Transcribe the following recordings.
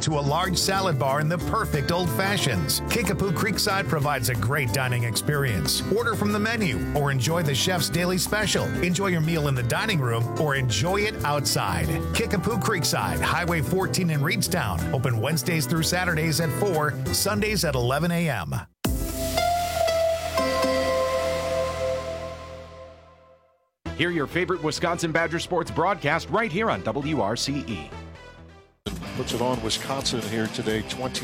to a large salad bar and the perfect old fashions. Kickapoo Creekside provides a great dining experience. Order from the menu or enjoy the chef's daily special. Enjoy your meal in the dining room or enjoy it outside. Kickapoo Creekside, Highway 14 in Reedstown. Open Wednesdays through Saturdays at 4, Sundays at 11 a.m. Hear your favorite Wisconsin Badger sports broadcast right here on WRCE. Puts it on Wisconsin here today,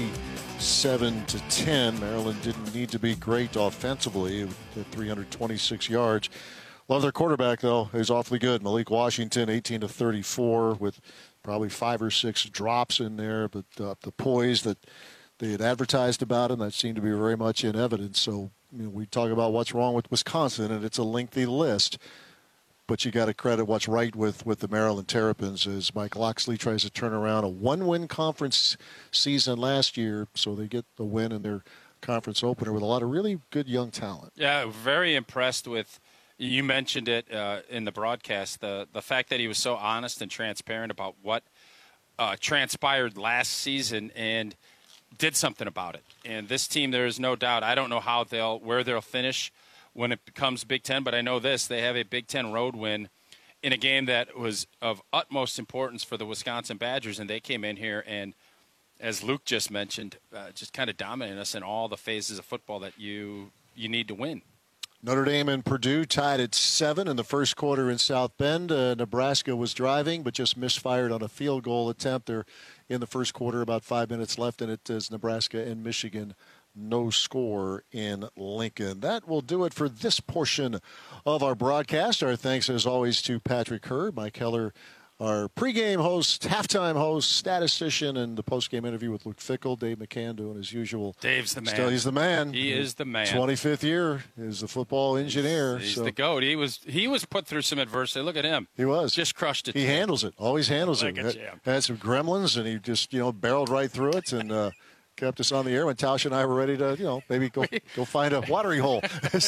27-10. Maryland didn't need to be great offensively with 326 yards. Love their quarterback, though. He's awfully good. Malik Washington, 18-34 with probably 5 or 6 drops in there. But the poise that they had advertised about him, that seemed to be very much in evidence. So we talk about what's wrong with Wisconsin, and it's a lengthy list. But you got to credit what's right with the Maryland Terrapins as Mike Locksley tries to turn around a 1-win conference season last year, so they get the win in their conference opener with a lot of really good young talent. Yeah, very impressed with, you mentioned it in the broadcast, the fact that he was so honest and transparent about what transpired last season and did something about it. And this team, there is no doubt, I don't know where they'll finish when it becomes Big Ten, but I know this, they have a Big Ten road win in a game that was of utmost importance for the Wisconsin Badgers, and they came in here and, as Luke just mentioned, just kind of dominated us in all the phases of football that you need to win. Notre Dame and Purdue tied at 7 in the first quarter in South Bend. Nebraska was driving, but just misfired on a field goal attempt. They're in the first quarter, about 5 minutes left, and it is Nebraska and Michigan. No score in Lincoln. That will do it for this portion of our broadcast. Our thanks, as always, to Patrick Hurd, Mike Heller, our pregame host, halftime host, statistician, and the postgame interview with Luke Fickell. Dave McCann doing his usual. Dave's the man. Still, he's the man. He is the man. 25th year is the football engineer. He's the GOAT. He was put through some adversity. Look at him. He was. Just crushed it. He handles it. Always handles like it. A had some gremlins, and he just, barreled right through it, and kept us on the air when Tausch and I were ready to, maybe go find a watering hole.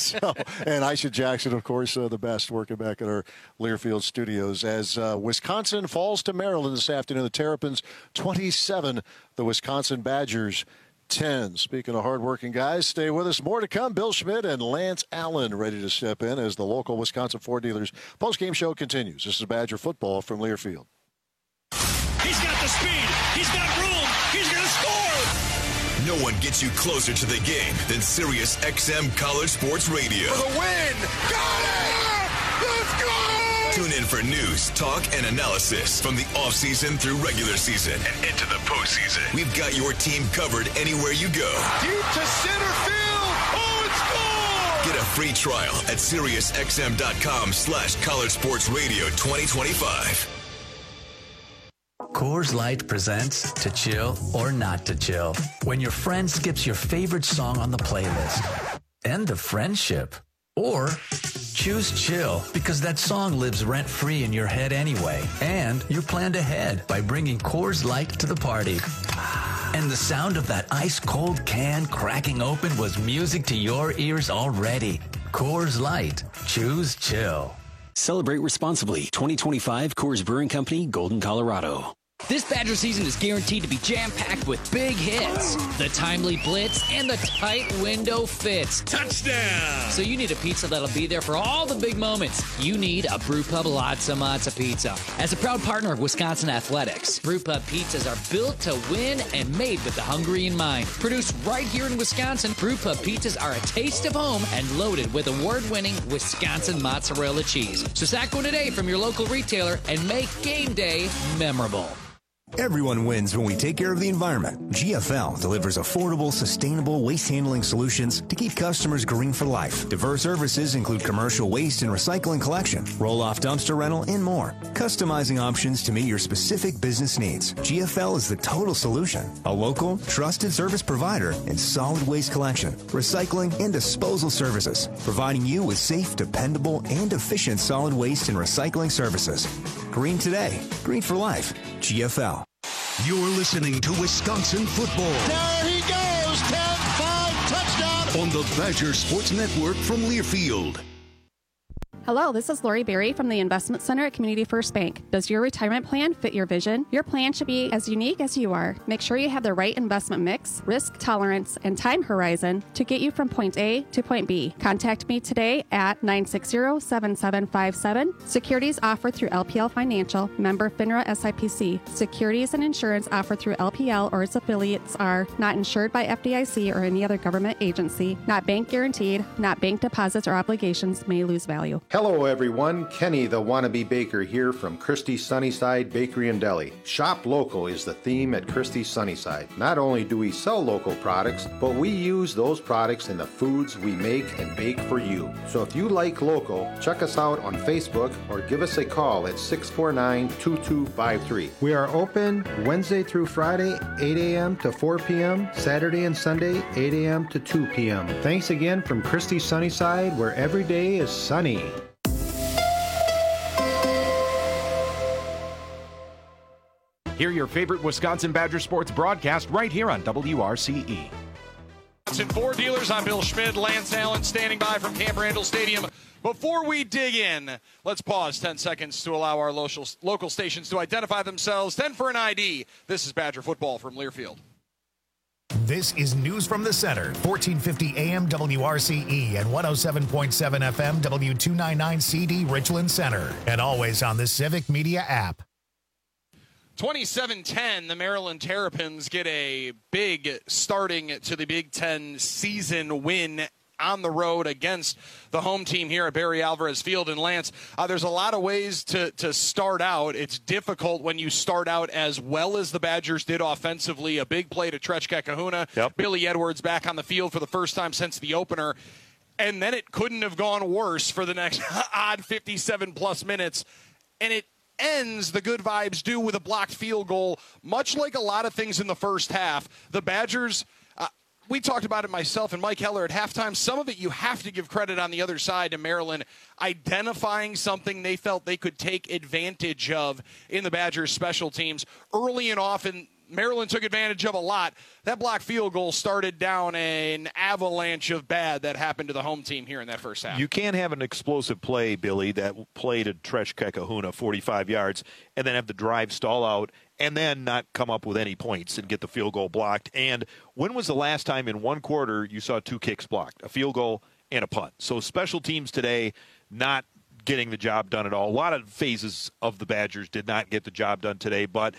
And Aisha Jackson, of course, the best, working back at our Learfield studios. As Wisconsin falls to Maryland this afternoon, the Terrapins 27, the Wisconsin Badgers 10. Speaking of hardworking guys, stay with us. More to come. Bill Schmidt and Lance Allen ready to step in as the local Wisconsin Ford dealers postgame show continues. This is Badger football from Learfield. He's got the speed. He's got room. He's going to score. No one gets you closer to the game than Sirius XM College Sports Radio. For the win! Got it! Let's go! Tune in for news, talk, and analysis from the offseason through regular season and into the postseason. We've got your team covered anywhere you go. Deep to center field! Oh, it's gone! Get a free trial at SiriusXM.com/College Sports Radio 2025. Coors Light presents To Chill or Not to Chill. When your friend skips your favorite song on the playlist. End the friendship. Or choose chill because that song lives rent-free in your head anyway. And you're planned ahead by bringing Coors Light to the party. And the sound of that ice-cold can cracking open was music to your ears already. Coors Light. Choose chill. Celebrate responsibly. 2025 Coors Brewing Company, Golden, Colorado. This Badger season is guaranteed to be jam-packed with big hits, the timely blitz, and the tight window fits. Touchdown! So you need a pizza that'll be there for all the big moments. You need a Brewpub Latza Matza Pizza. As a proud partner of Wisconsin Athletics, Brewpub pizzas are built to win and made with the hungry in mind. Produced right here in Wisconsin, Brewpub pizzas are a taste of home and loaded with award-winning Wisconsin mozzarella cheese. So sack one today from your local retailer and make game day memorable. Everyone wins when we take care of the environment. GFL delivers affordable, sustainable waste handling solutions to keep customers green for life. Diverse services include commercial waste and recycling collection, roll-off dumpster rental, and more. Customizing options to meet your specific business needs. GFL is the total solution. A local, trusted service provider in solid waste collection, recycling, and disposal services, providing you with safe, dependable, and efficient solid waste and recycling services. Green today, green for life. GFL. You're listening to Wisconsin football. There he goes, 10-5 touchdown. On the Badger Sports Network from Learfield. Hello, this is Lori Berry from the Investment Center at Community First Bank. Does your retirement plan fit your vision? Your plan should be as unique as you are. Make sure you have the right investment mix, risk tolerance, and time horizon to get you from point A to point B. Contact me today at 960-7757. Securities offered through LPL Financial, member FINRA SIPC. Securities and insurance offered through LPL or its affiliates are not insured by FDIC or any other government agency, not bank guaranteed, not bank deposits or obligations may lose value. Hello everyone, Kenny the Wannabe Baker here from Christie's Sunnyside Bakery and Deli. Shop local is the theme at Christie's Sunnyside. Not only do we sell local products, but we use those products in the foods we make and bake for you. So if you like local, check us out on Facebook or give us a call at 649-2253. We are open Wednesday through Friday, 8 a.m. to 4 p.m., Saturday and Sunday, 8 a.m. to 2 p.m. Thanks again from Christie's Sunnyside, where every day is sunny. Hear your favorite Wisconsin Badger sports broadcast right here on WRCE. Wisconsin Ford Dealers, I'm Bill Schmidt. Lance Allen standing by from Camp Randall Stadium. Before we dig in, let's pause 10 seconds to allow our local stations to identify themselves. 10 for an ID. This is Badger football from Learfield. This is News from the Center, 1450 AM WRCE and 107.7 FM W299 CD Richland Center, and always on the Civic Media app. 27-10, the Maryland Terrapins get a big starting to the Big Ten season win on the road against the home team here at Barry Alvarez Field. And Lance, there's a lot of ways to start out. It's difficult when you start out as well as the Badgers did offensively. A big play to Trechka Kahuna. Yep. Billy Edwards back on the field for the first time since the opener. And then it couldn't have gone worse for the next odd 57-plus minutes. And it ends, the good vibes do, with a blocked field goal. Much like a lot of things in the first half, the Badgers, we talked about it, myself and Mike Heller, at halftime. Some of it you have to give credit on the other side to Maryland, identifying something they felt they could take advantage of in the Badgers' special teams early and often. Maryland took advantage of a lot. That blocked field goal started down an avalanche of bad that happened to the home team here in that first half. You can't have an explosive play, Billy, that play to Trechka Kahuna 45 yards and then have the drive stall out and then not come up with any points and get the field goal blocked. And when was the last time in one quarter you saw two kicks blocked, a field goal and a punt? So special teams today not getting the job done at all. A lot of phases of the Badgers did not get the job done today, but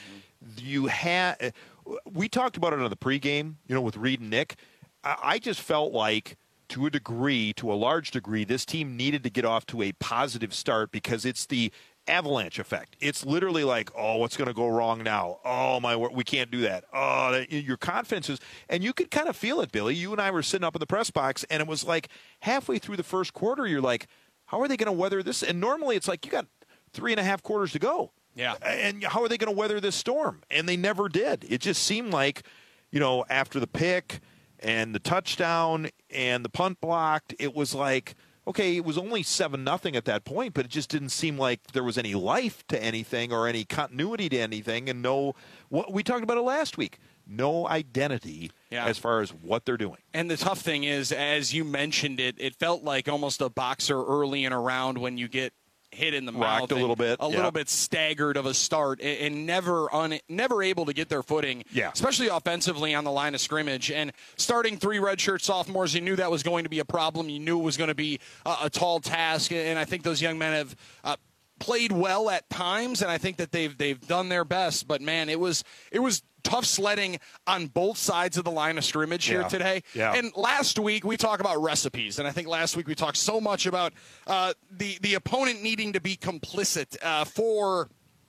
we talked about it on the pregame, with Reed and Nick. I just felt like, to a large degree, this team needed to get off to a positive start because it's the avalanche effect. It's literally like, oh, what's going to go wrong now? Oh, my word, we can't do that. Oh, your confidence is, and you could kind of feel it, Billy. You and I were sitting up in the press box, and it was like halfway through the first quarter, you're like, how are they going to weather this? And normally it's like you got 3.5 quarters to go. Yeah. And how are they going to weather this storm? And they never did. It just seemed like, after the pick and the touchdown and the punt blocked, it was like, okay, it was only 7-0 at that point, but it just didn't seem like there was any life to anything or any continuity to anything. And what we talked about it last week, no identity as far as what they're doing. And the tough thing is, as you mentioned it felt like almost a boxer early in a round when you get hit in the mouth, a little bit, little bit staggered of a start, and never able to get their footing, especially offensively on the line of scrimmage. And starting 3 redshirt sophomores, you knew that was going to be a problem. You knew it was going to be a tall task, and I think those young men have played well at times, and I think that they've done their best. But man, it was tough sledding on both sides of the line of scrimmage here today. Yeah. And last week we talked about recipes, and I think last week we talked so much about the opponent needing to be complicit for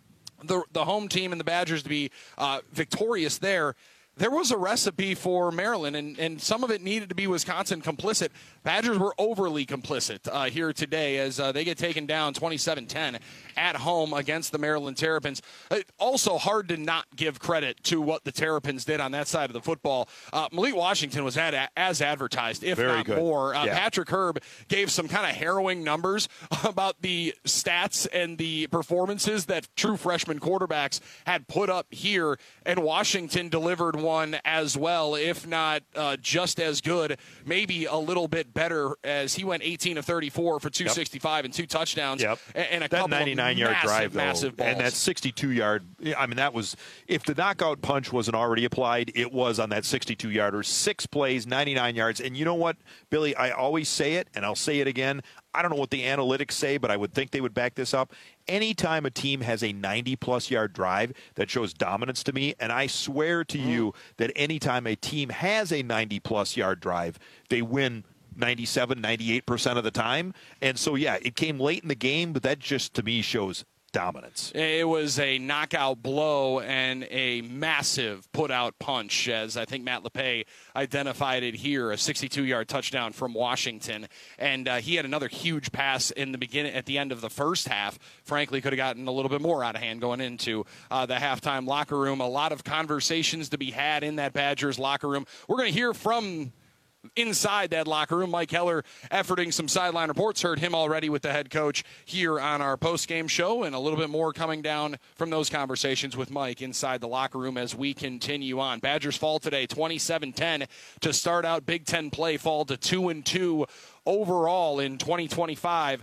the home team and the Badgers to be victorious there. There was a recipe for Maryland, and some of it needed to be Wisconsin complicit. Badgers were overly complicit here today as they get taken down 27-10 at home against the Maryland Terrapins. Also hard to not give credit to what the Terrapins did on that side of the football. Malik Washington was as advertised, if Very not good. more. Yeah. Patrick Herb gave some kind of harrowing numbers about the stats and the performances that true freshman quarterbacks had put up here, and Washington delivered one as well, if not just as good, maybe a little bit better, as he went 18 of 34 for 265 and 2 touchdowns and a couple 99-yard drive, massive balls. And that 62-yard, I mean, that was, if the knockout punch wasn't already applied, it was on that 62-yarder. 6 plays, 99 yards. And you know what, Billy, I always say it, and I'll say it again. I don't know what the analytics say, but I would think they would back this up. Anytime a team has a 90-plus yard drive, that shows dominance to me. And I swear to you that anytime a team has a 90-plus yard drive, they win 97, 98% of the time. And so, yeah, it came late in the game, but that just, to me, shows dominance. It was a knockout blow and a massive put-out punch, as I think Matt LePay identified it here, a 62-yard touchdown from Washington. And he had another huge pass in the beginning, at the end of the first half. Frankly, could have gotten a little bit more out of hand going into the halftime locker room. A lot of conversations to be had in that Badgers locker room. We're going to hear from inside that locker room. Mike Heller efforting some sideline reports. Heard him already with the head coach here on our post-game show, and a little bit more coming down from those conversations with Mike inside the locker room as we continue on. Badgers fall today 27-10 to start out Big Ten play, fall to 2-2 overall in 2025.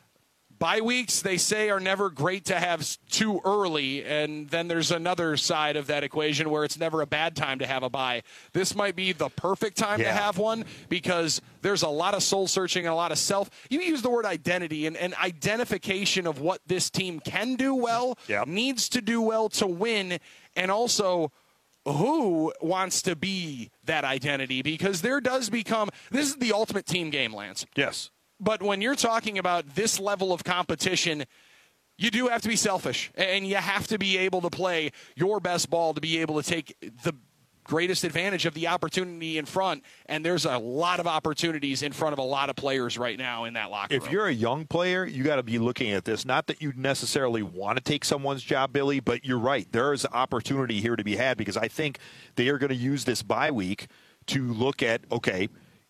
Bye weeks, they say, are never great to have too early, and then there's another side of that equation where it's never a bad time to have a bye. This might be the perfect time to have one, because there's a lot of soul-searching and a lot of you use the word identity, and identification of what this team can do well, needs to do well to win, and also who wants to be that identity, because there does become – this is the ultimate team game, Lance. Yes. But when you're talking about this level of competition, you do have to be selfish, and you have to be able to play your best ball to be able to take the greatest advantage of the opportunity in front. And there's a lot of opportunities in front of a lot of players right now in that locker room. If you're a young player, you got to be looking at this. Not that you necessarily want to take someone's job, Billy, but you're right. There is opportunity here to be had, because I think they are going to use this bye week to look at, okay,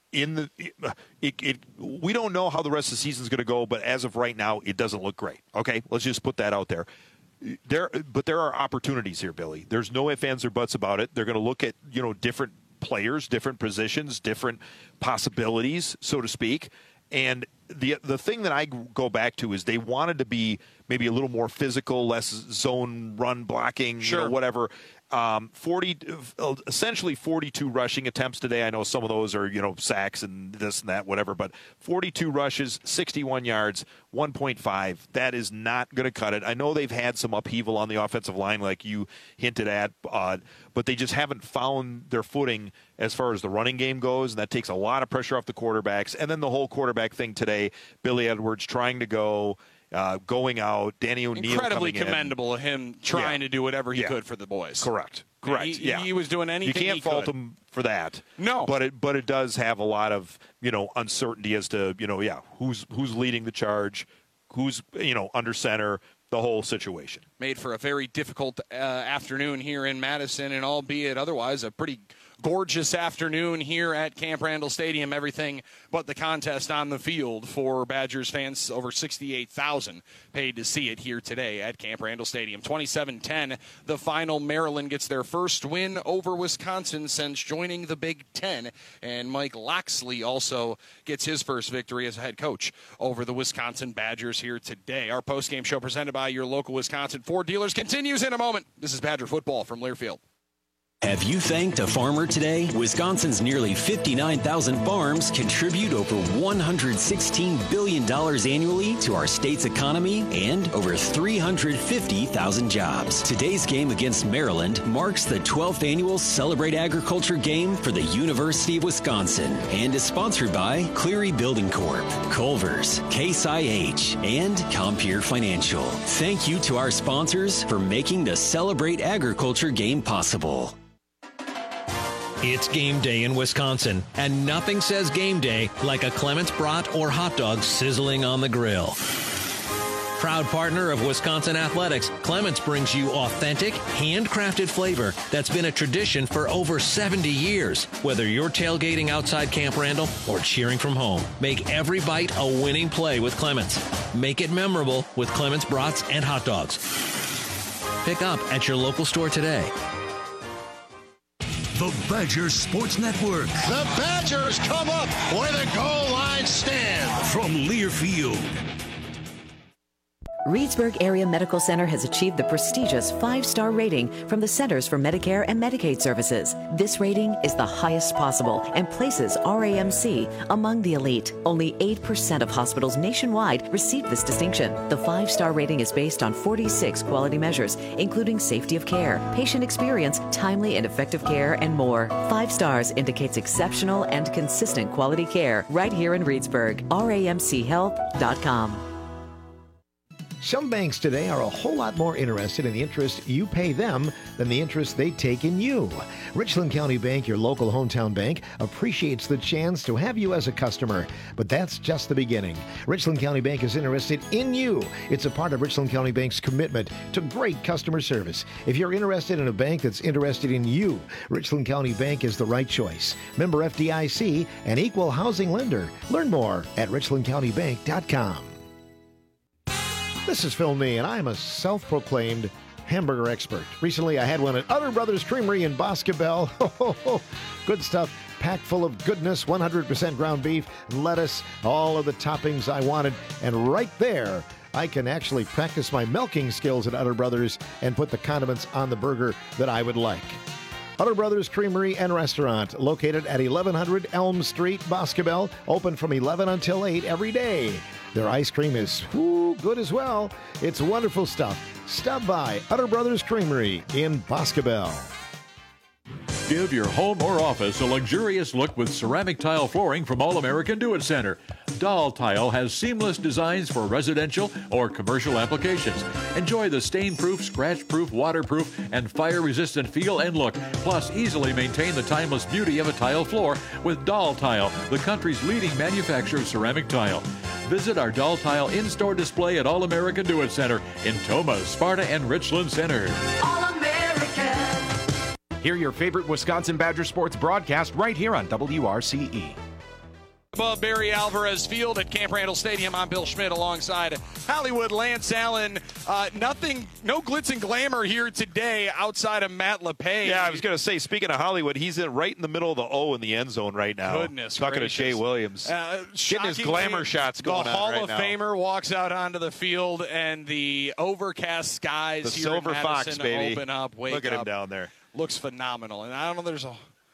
we don't know how the rest of the season is going to go, but as of right now, it doesn't look great. Okay, let's just put that out there. But there are opportunities here, Billy. There's no ifs, ands, or buts about it. They're going to look at different players, different positions, different possibilities, so to speak. And the thing that I go back to is they wanted to be maybe a little more physical, less zone run blocking, whatever. Essentially 42 rushing attempts today. I know some of those are, sacks and this and that, whatever, but 42 rushes, 61 yards, 1.5. That is not going to cut it. I know they've had some upheaval on the offensive line, like you hinted at, but they just haven't found their footing as far as the running game goes, and that takes a lot of pressure off the quarterbacks. And then the whole quarterback thing today, Billy Edwards trying to go, going out, Danny O'Neal incredibly commendable of him trying to do whatever he could for the boys. Correct. He was doing anything. You can't fault him for that. No, but it does have a lot of uncertainty as to who's leading the charge, who's under center, the whole situation. Made for a very difficult afternoon here in Madison, and albeit otherwise a pretty gorgeous afternoon here at Camp Randall Stadium. Everything but the contest on the field for Badgers fans. Over 68,000 paid to see it here today at Camp Randall Stadium. 27-10, the final. Maryland gets their first win over Wisconsin since joining the Big Ten. And Mike Locksley also gets his first victory as a head coach over the Wisconsin Badgers here today. Our postgame show presented by your local Wisconsin Ford dealers continues in a moment. This is Badger football from Learfield. Have you thanked a farmer today? Wisconsin's nearly 59,000 farms contribute over $116 billion annually to our state's economy and over 350,000 jobs. Today's game against Maryland marks the 12th annual Celebrate Agriculture game for the University of Wisconsin and is sponsored by Cleary Building Corp., Culver's, Case IH, and Compeer Financial. Thank you to our sponsors for making the Celebrate Agriculture game possible. It's game day in Wisconsin, and nothing says game day like a Clements brat or hot dog sizzling on the grill. Proud partner of Wisconsin Athletics, Clements brings you authentic, handcrafted flavor that's been a tradition for over 70 years. Whether you're tailgating outside Camp Randall or cheering from home, make every bite a winning play with Clements. Make it memorable with Clements brats and hot dogs. Pick up at your local store today. The Badger Sports Network. The Badgers come up with a goal line stand. From Learfield. Reedsburg Area Medical Center has achieved the prestigious 5-star rating from the Centers for Medicare and Medicaid Services. This rating is the highest possible and places RAMC among the elite. Only 8% of hospitals nationwide receive this distinction. The 5-star rating is based on 46 quality measures, including safety of care, patient experience, timely and effective care, and more. 5 stars indicates exceptional and consistent quality care right here in Reedsburg. RAMChealth.com. Some banks today are a whole lot more interested in the interest you pay them than the interest they take in you. Richland County Bank, your local hometown bank, appreciates the chance to have you as a customer. But that's just the beginning. Richland County Bank is interested in you. It's a part of Richland County Bank's commitment to great customer service. If you're interested in a bank that's interested in you, Richland County Bank is the right choice. Member FDIC, an equal housing lender. Learn more at richlandcountybank.com. This is Phil Nee, and I'm a self-proclaimed hamburger expert. Recently, I had one at Utter Brothers Creamery in Boscobel. Good stuff, packed full of goodness, 100% ground beef, lettuce, all of the toppings I wanted. And right there, I can actually practice my milking skills at Utter Brothers and put the condiments on the burger that I would like. Utter Brothers Creamery and Restaurant, located at 1100 Elm Street, Boscobel, open from 11 until 8 every day. Their ice cream is good as well. It's wonderful stuff. Stop by Utter Brothers Creamery in Boscobel. Give your home or office a luxurious look with ceramic tile flooring from All American Do It Center. Doll Tile has seamless designs for residential or commercial applications. Enjoy the stain-proof, scratch-proof, waterproof, and fire-resistant feel and look. Plus, easily maintain the timeless beauty of a tile floor with Doll Tile, the country's leading manufacturer of ceramic tile. Visit our Doll Tile in-store display at All American Do It Center in Tomah, Sparta, and Richland Center. Hear your favorite Wisconsin Badger sports broadcast right here on WRCE. Above Barry Alvarez Field at Camp Randall Stadium, I'm Bill Schmidt alongside Hollywood Lance Allen. No glitz and glamour here today outside of Matt LePay. Yeah, I was going to say, speaking of Hollywood, he's right in the middle of the O in the end zone right now. Goodness Talking gracious. to Jay Williams. Getting his glamour shots going on right now. The Hall of now. Famer walks out onto the field, and the overcast skies the here Silver in Madison Fox, baby. open up. Wake Look at up. him down there. Looks phenomenal. And I don't know, there's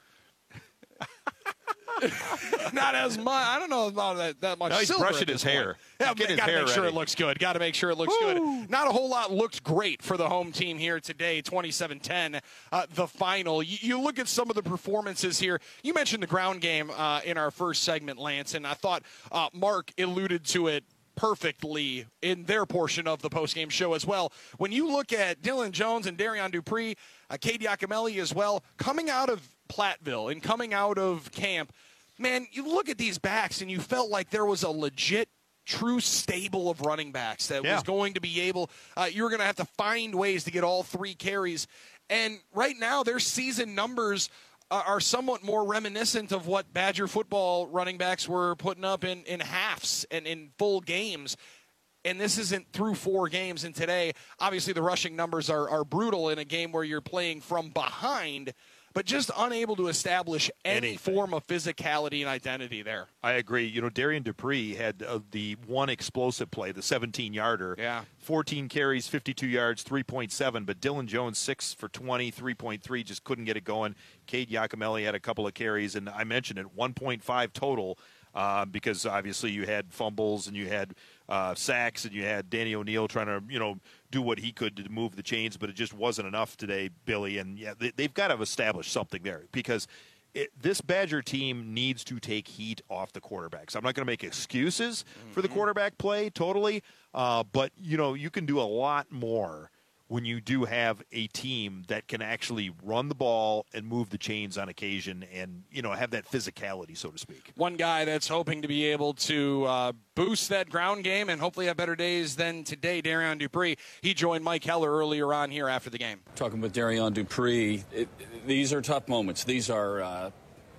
not as much. I don't know about that much. No, he's silver brushing his hair. Yeah, Get his got to hair make sure ready. it looks good. Got to make sure it looks good. Not a whole lot looked great for the home team here today. 27-10, the final. You look at some of the performances here. You mentioned the ground game in our first segment, Lance, and I thought Mark alluded to it perfectly in their portion of the postgame show as well. When you look at Dylan Jones and Darian Dupree, Cade Giacomelli as well, coming out of Platteville and coming out of camp, man, you look at these backs and you felt like there was a legit, true stable of running backs that was going to be able, you were going to have to find ways to get all 3 carries. And right now, their season numbers are somewhat more reminiscent of what Badger football running backs were putting up in halves and in full games. And this isn't through 4 games. And today, obviously, the rushing numbers are brutal in a game where you're playing from behind, but just unable to establish any form of physicality and identity there. I agree. You know, Darian Dupree had the one explosive play, the 17-yarder. Yeah. 14 carries, 52 yards, 3.7. But Dylan Jones, 6 for 20, 3.3, just couldn't get it going. Cade Giacomelli had a couple of carries, and I mentioned it, 1.5 total. Because obviously you had fumbles and you had sacks and you had Danny O'Neill trying to, do what he could to move the chains, but it just wasn't enough today, Billy. And, yeah, they've got to establish something there because this Badger team needs to take heat off the quarterbacks. I'm not going to make excuses for the quarterback play totally, but, you can do a lot more when you do have a team that can actually run the ball and move the chains on occasion and, have that physicality, so to speak. One guy that's hoping to be able to boost that ground game and hopefully have better days than today, Darian Dupree. He joined Mike Heller earlier on here after the game. Talking with Darian Dupree, these are tough moments. These are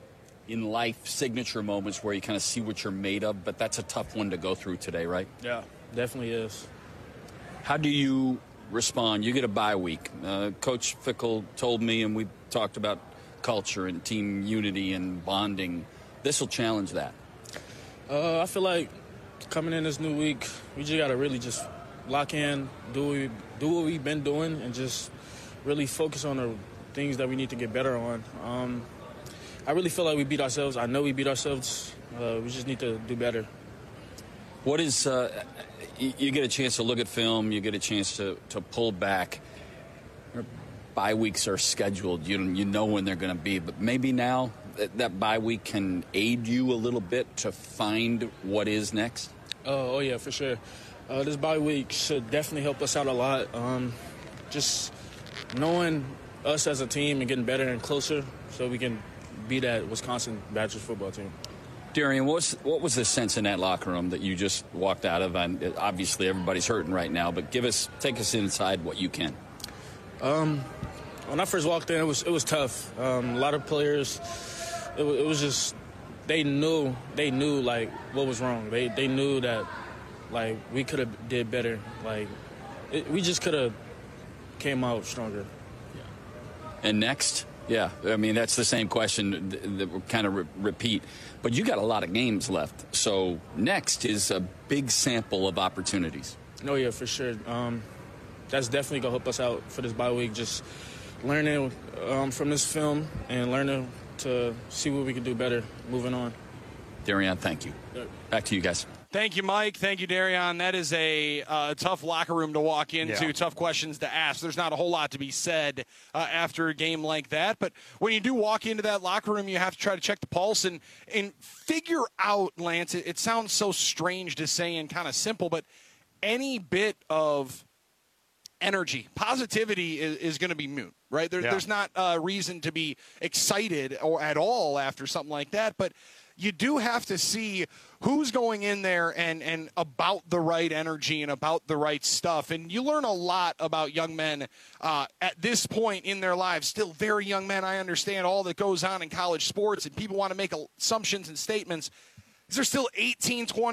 in life signature moments where you kind of see what you're made of, but that's a tough one to go through today, right? Yeah, definitely is. How do you respond? You get a bye week. Coach Fickell told me, and we talked about culture and team unity and bonding. This will challenge that. I feel like coming in this new week, we just got to really just lock in, do what we've been doing, and just really focus on the things that we need to get better on. I really feel like we beat ourselves. I know we beat ourselves. We just need to do better. What is you get a chance to look at film, you get a chance to pull back. Bye weeks are scheduled. You know when they're going to be, but maybe now that bye week can aid you a little bit to find what is next? Oh yeah, for sure. This bye week should definitely help us out a lot. Just knowing us as a team and getting better and closer so we can beat that Wisconsin Badgers football team. Darian, what was the sense in that locker room that you just walked out of? And obviously everybody's hurting right now, but take us inside what you can. When I first walked in, it was tough. A lot of players, it was just they knew like what was wrong. They knew that like we could have did better. Like we just could have came out stronger. And next? Yeah, I mean, that's the same question that we kind of repeat. But you got a lot of games left. So next is a big sample of opportunities. Oh, yeah, for sure. That's definitely going to help us out for this bye week. Just learning from this film and learning to see what we can do better moving on. Darian, thank you. Back to you guys. Thank you, Mike. Thank you, Darian. That is a tough locker room to walk into, tough questions to ask. There's not a whole lot to be said after a game like that. But when you do walk into that locker room, you have to try to check the pulse and figure out, Lance, it sounds so strange to say and kind of simple, but any bit of energy, positivity is going to be moot, right? There's not a reason to be excited or at all after something like that, but you do have to see who's going in there and about the right energy and about the right stuff. And you learn a lot about young men at this point in their lives, still very young men. I understand all that goes on in college sports, and people want to make assumptions and statements. They're still 18 to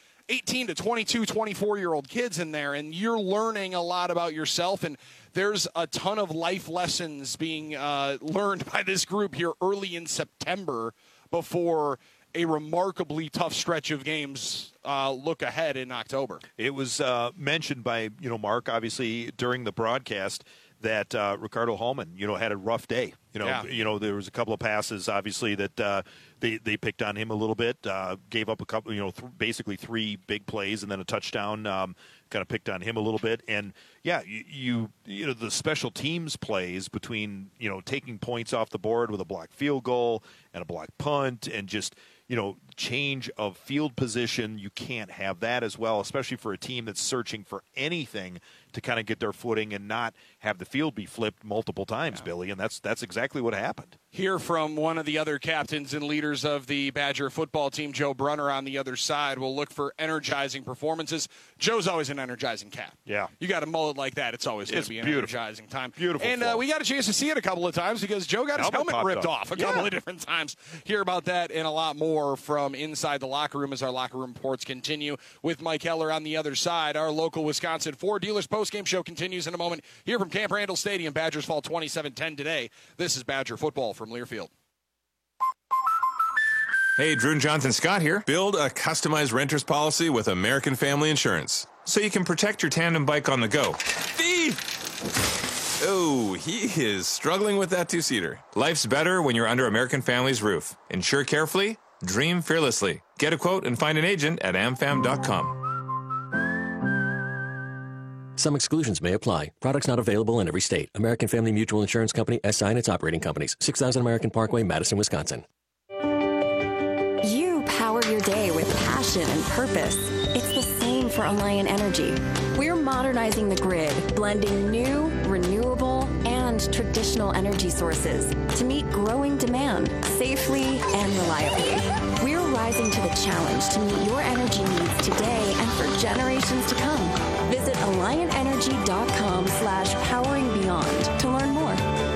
22, 24-year-old kids in there, and you're learning a lot about yourself. And there's a ton of life lessons being learned by this group here early in September before a remarkably tough stretch of games look ahead in October. It was mentioned by Mark, obviously, during the broadcast that Ricardo Hallman, had a rough day. There was a couple of passes, obviously, that they picked on him a little bit, gave up a couple, basically three big plays and then a touchdown. Kind of picked on him a little bit. And yeah, the special teams plays between, taking points off the board with a blocked field goal and a blocked punt and just, change of field position. You can't have that as well, especially for a team that's searching for anything to kind of get their footing and not have the field be flipped multiple times, Billy. And that's exactly what happened. Hear from one of the other captains and leaders of the Badger football team, Joe Brunner, on the other side. We'll look for energizing performances. Joe's always an energizing cap. Yeah. You got a mullet like that, it's always going to be an energizing time. Beautiful. And we got a chance to see it a couple of times because Joe got his helmet ripped off a couple of different times. Hear about that and a lot more from inside the locker room as our locker room reports continue with Mike Heller on the other side. Our local Wisconsin Ford Dealers postgame show continues in a moment here from Camp Randall Stadium. Badgers fall 27-10 today. This is Badger football from Learfield. Hey, Drew and Jonathan Scott here. Build a customized renter's policy with American Family Insurance so you can protect your tandem bike on the go. Thief! Oh, he is struggling with that two-seater. Life's better when you're under American Family's roof. Insure carefully, dream fearlessly. Get a quote and find an agent at amfam.com. Some exclusions may apply. Products not available in every state. American Family Mutual Insurance Company, SI and its operating companies. 6000 American Parkway, Madison, Wisconsin. You power your day with passion and purpose. It's the same for Alliant Energy. We're modernizing the grid, blending new, renewable, and traditional energy sources to meet growing demand safely and reliably. We're rising to the challenge to meet your energy needs today and for generations to come. Visit AlliantEnergy.com/poweringbeyond to learn more.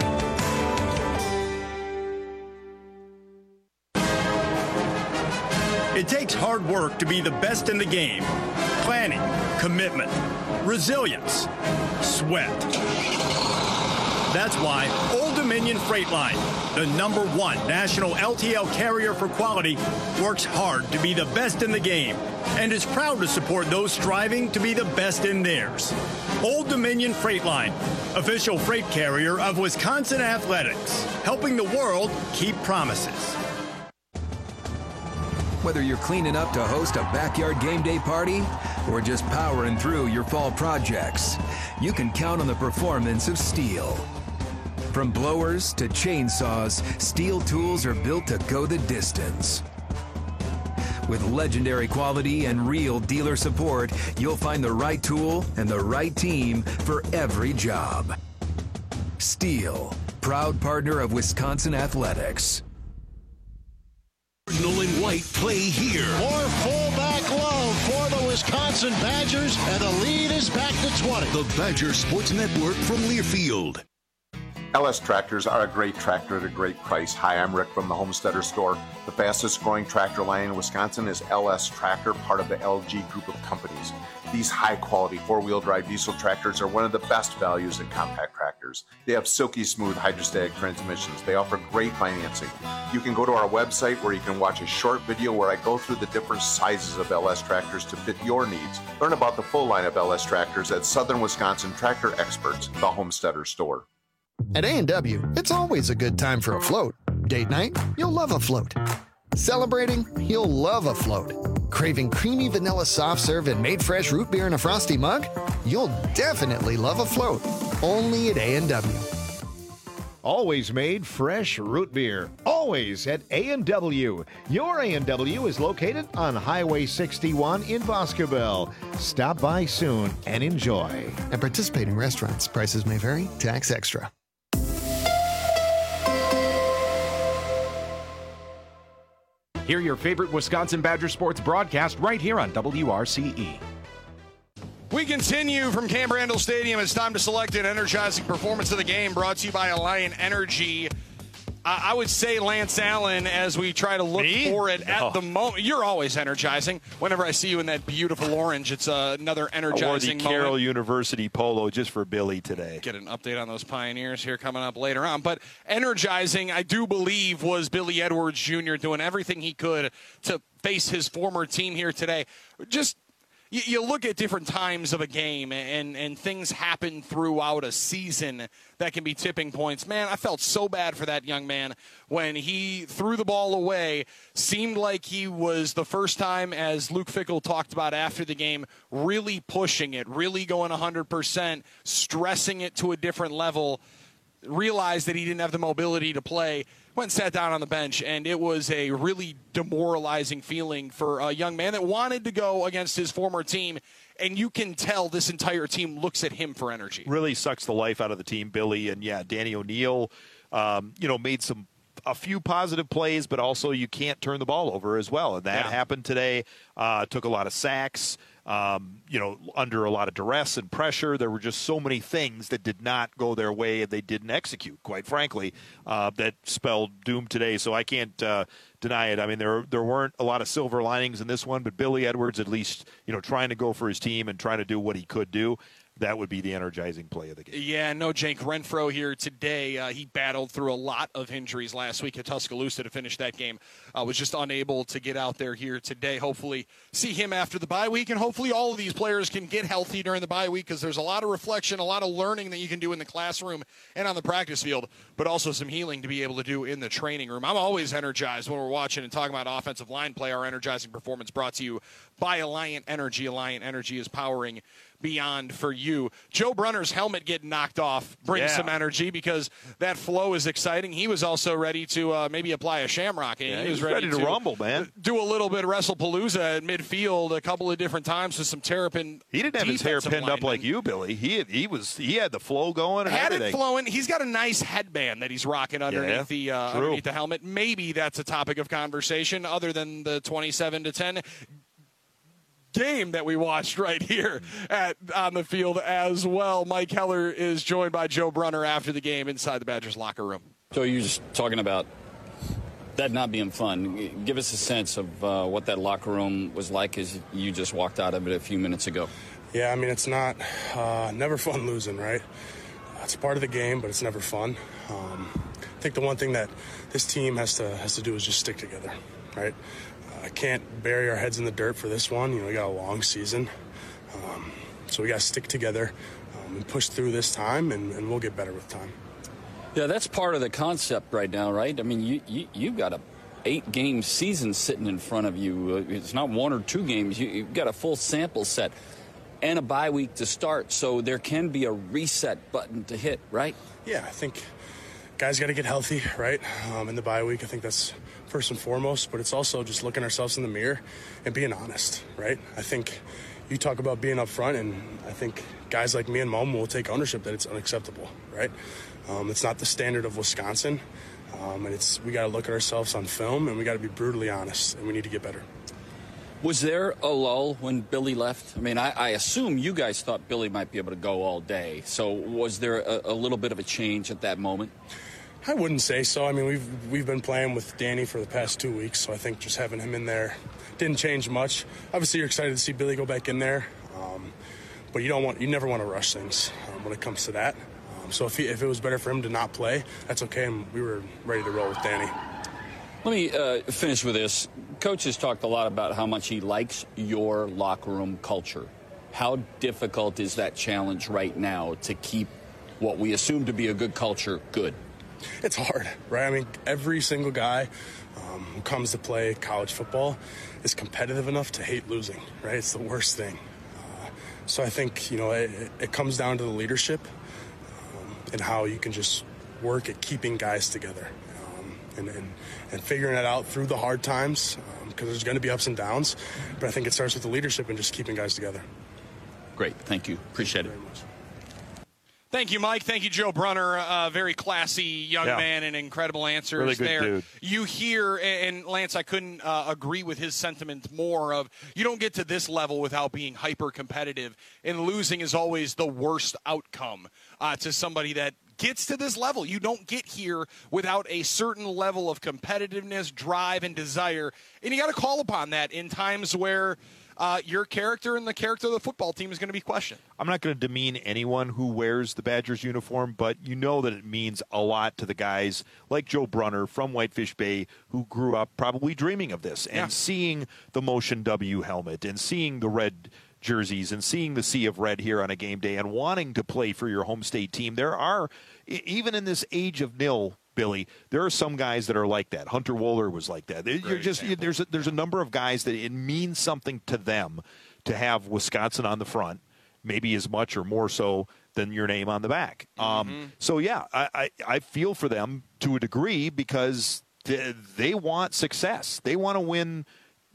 It takes hard work to be the best in the game. Planning, commitment, resilience, sweat. That's why Old Dominion Freight Line, the #1 national LTL carrier for quality, works hard to be the best in the game and is proud to support those striving to be the best in theirs. Old Dominion Freight Line, official freight carrier of Wisconsin Athletics, helping the world keep promises. Whether you're cleaning up to host a backyard game day party or just powering through your fall projects, you can count on the performance of Steel. From blowers to chainsaws, Steel tools are built to go the distance. With legendary quality and real dealer support, you'll find the right tool and the right team for every job. Steel, proud partner of Wisconsin Athletics. Cardinal and white play here. More fullback love for the Wisconsin Badgers, and the lead is back to 20. The Badger Sports Network from Learfield. LS Tractors are a great tractor at a great price. Hi, I'm Rick from the Homesteader Store. The fastest growing tractor line in Wisconsin is LS Tractor, part of the LG group of companies. These high quality 4-wheel drive diesel tractors are one of the best values in compact tractors. They have silky smooth hydrostatic transmissions. They offer great financing. You can go to our website where you can watch a short video where I go through the different sizes of LS tractors to fit your needs. Learn about the full line of LS tractors at Southern Wisconsin Tractor Experts, the Homesteader Store. At A&W, it's always a good time for a float. Date night, you'll love a float. Celebrating, you'll love a float. Craving creamy vanilla soft serve and made fresh root beer in a frosty mug? You'll definitely love a float. Only at A&W. Always made fresh root beer. Always at A&W. Your A&W is located on Highway 61 in Boscobel. Stop by soon and enjoy. At participating restaurants, prices may vary. Tax extra. Hear your favorite Wisconsin Badger sports broadcast right here on WRCE. We continue from Camp Randall Stadium. It's time to select an energizing performance of the game, brought to you by Alliant Energy. I would say Lance Allen as we try to look for it at the moment. You're always energizing. Whenever I see you in that beautiful orange, it's another energizing moment. I wore the Carroll University polo just for Billy today. Get an update on those Pioneers here coming up later on. But energizing, I do believe, was Billy Edwards Jr. doing everything he could to face his former team here today. Just you look at different times of a game and things happen throughout a season that can be tipping points. Man, I felt so bad for that young man when he threw the ball away. Seemed like he was the first time, as Luke Fickell talked about after the game, really pushing it, really going 100%, stressing it to a different level, realized that he didn't have the mobility to play. Went and sat down on the bench, and it was a really demoralizing feeling for a young man that wanted to go against his former team, and you can tell this entire team looks at him for energy. Really sucks the life out of the team, Billy. And, yeah, Danny O'Neill, made a few positive plays, but also you can't turn the ball over as well. And that happened today. Took a lot of sacks. Under a lot of duress and pressure. There were just so many things that did not go their way and they didn't execute, quite frankly, that spelled doom today. So I can't deny it. I mean, there weren't a lot of silver linings in this one, but Billy Edwards at least, trying to go for his team and trying to do what he could do. That would be the energizing play of the game. Yeah, no Jake Renfro here today. He battled through a lot of injuries last week at Tuscaloosa to finish that game. Was just unable to get out there here today. Hopefully see him after the bye week, and hopefully all of these players can get healthy during the bye week, because there's a lot of reflection, a lot of learning that you can do in the classroom and on the practice field, but also some healing to be able to do in the training room. I'm always energized when we're watching and talking about offensive line play. Our energizing performance brought to you by Alliant Energy. Alliant Energy is powering beyond for you. Joe Brunner's helmet getting knocked off brings some energy, because that flow is exciting. He was also ready to maybe apply a shamrock. And he was ready to rumble, man. Do a little bit of WrestlePalooza at midfield a couple of different times with some Terrapin. He didn't have his hair pinned up like you, Billy. He had the flow going and had everything. It flowing. He's got a nice headband that he's rocking underneath underneath the helmet. Maybe that's a topic of conversation other than the 27-10 game that we watched right here on the field as well. Mike Heller is joined by Joe Brunner after the game inside the Badgers locker room. So you're just talking about that not being fun. Give us a sense of what that locker room was like as you just walked out of it a few minutes ago. Yeah, I mean, it's not never fun losing, right? It's part of the game, but it's never fun. I think the one thing that this team has to do is just stick together, right? I can't bury our heads in the dirt for this one. We got a long season, so we got to stick together and push through this time, and we'll get better with time. Yeah, that's part of the concept right now, right? I mean, you've got a 8-game season sitting in front of you. It's not 1 or 2 games. You've got a full sample set and a bye week to start, so there can be a reset button to hit, right? Yeah, I think guys got to get healthy, right? In the bye week, I think that's first and foremost, but it's also just looking ourselves in the mirror and being honest, right? I think you talk about being up front, and I think guys like me and Mom will take ownership that it's unacceptable, right? It's not the standard of Wisconsin, and we got to look at ourselves on film, and we got to be brutally honest, and we need to get better. Was there a lull when Billy left? I mean, I assume you guys thought Billy might be able to go all day. So was there a little bit of a change at that moment? I wouldn't say so. I mean, we've been playing with Danny for the past 2 weeks, so I think just having him in there didn't change much. Obviously, you're excited to see Billy go back in there, but you never want to rush things when it comes to that. So if it was better for him to not play, that's okay, and we were ready to roll with Danny. Let me finish with this. Coach has talked a lot about how much he likes your locker room culture. How difficult is that challenge right now to keep what we assume to be a good culture good? It's hard, right? I mean, every single guy who comes to play college football is competitive enough to hate losing, right? It's the worst thing. So I think, it comes down to the leadership and how you can just work at keeping guys together. And figuring it out through the hard times, because there's going to be ups and downs. But I think it starts with the leadership and just keeping guys together. Great. Thank you. Appreciate it. Very much. Thank you, Mike. Thank you, Joe Brunner. Very classy young man and incredible answers really good there. Dude. You hear, and Lance, I couldn't agree with his sentiment more of, you don't get to this level without being hyper-competitive, and losing is always the worst outcome to somebody that gets to this level. You don't get here without a certain level of competitiveness, drive, and desire, and you got to call upon that in times where your character and the character of the football team is going to be questioned. I'm not going to demean anyone who wears the Badgers uniform, but you know that it means a lot to the guys like Joe Brunner from Whitefish Bay who grew up probably dreaming of this and seeing the Motion W helmet and seeing the red jerseys and seeing the sea of red here on a game day and wanting to play for your home state team. There are, even in this age of nil, Billy, there are some guys that are like that. Hunter Wohler was like that. There's a number of guys that it means something to them to have Wisconsin on the front, maybe as much or more so than your name on the back. So, yeah, I feel for them to a degree because they want success. They want to win,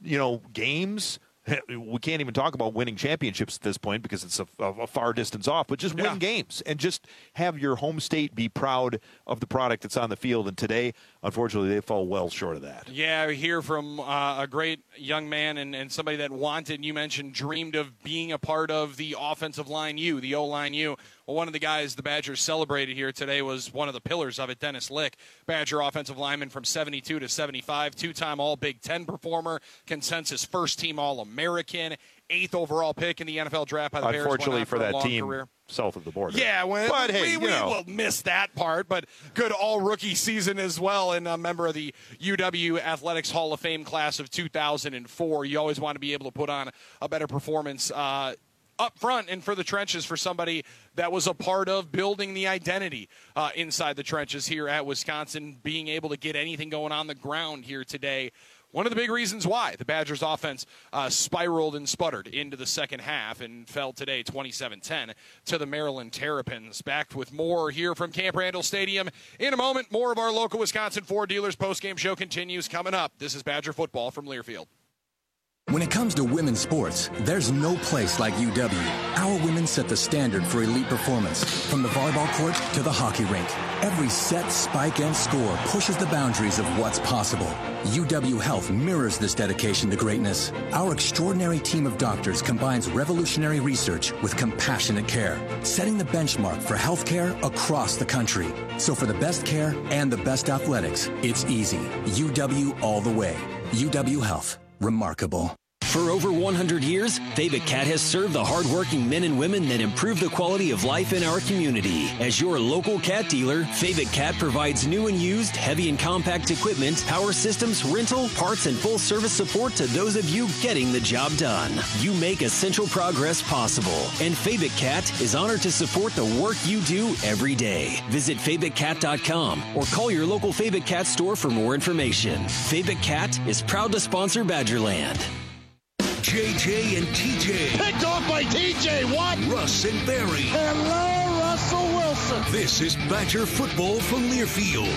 games. We can't even talk about winning championships at this point because it's a far distance off, but just win games and just have your home state be proud of the product that's on the field. And today, unfortunately, they fall well short of that. Yeah, we hear from a great young man and somebody that wanted, you mentioned, dreamed of being a part of the offensive line U, the O-line U. Well, one of the guys the Badgers celebrated here today was one of the pillars of it, Dennis Lick, Badger offensive lineman from 72 to 75, two-time All-Big Ten performer, consensus first-team All-American, 8th overall pick in the NFL draft by the Bears. Unfortunately for that team career south of the border. Yeah, but we will miss that part, but good all-rookie season as well, and a member of the UW Athletics Hall of Fame class of 2004. You always want to be able to put on a better performance up front and for the trenches for somebody that was a part of building the identity inside the trenches here at Wisconsin, being able to get anything going on the ground here today. One of the big reasons why the Badgers offense spiraled and sputtered into the second half and fell today 27-10 to the Maryland Terrapins. Back with more here from Camp Randall Stadium. In a moment, more of our local Wisconsin Ford dealers postgame show continues coming up. This is Badger football from Learfield. When it comes to women's sports, there's no place like UW. Our women set the standard for elite performance, from the volleyball court to the hockey rink. Every set, spike, and score pushes the boundaries of what's possible. UW Health mirrors this dedication to greatness. Our extraordinary team of doctors combines revolutionary research with compassionate care, setting the benchmark for healthcare across the country. So for the best care and the best athletics, it's easy. UW all the way. UW Health. Remarkable. For over 100 years, Fabic Cat has served the hardworking men and women that improve the quality of life in our community. As your local cat dealer, Fabic Cat provides new and used heavy and compact equipment, power systems, rental, parts, and full service support to those of you getting the job done. You make essential progress possible, and Fabic Cat is honored to support the work you do every day. Visit FabicCat.com or call your local Fabic Cat store for more information. Fabic Cat is proud to sponsor Badgerland. JJ and TJ. Picked off by TJ Watt. Russ and Barry. Hello, Russell Wilson. This is Badger football from Learfield.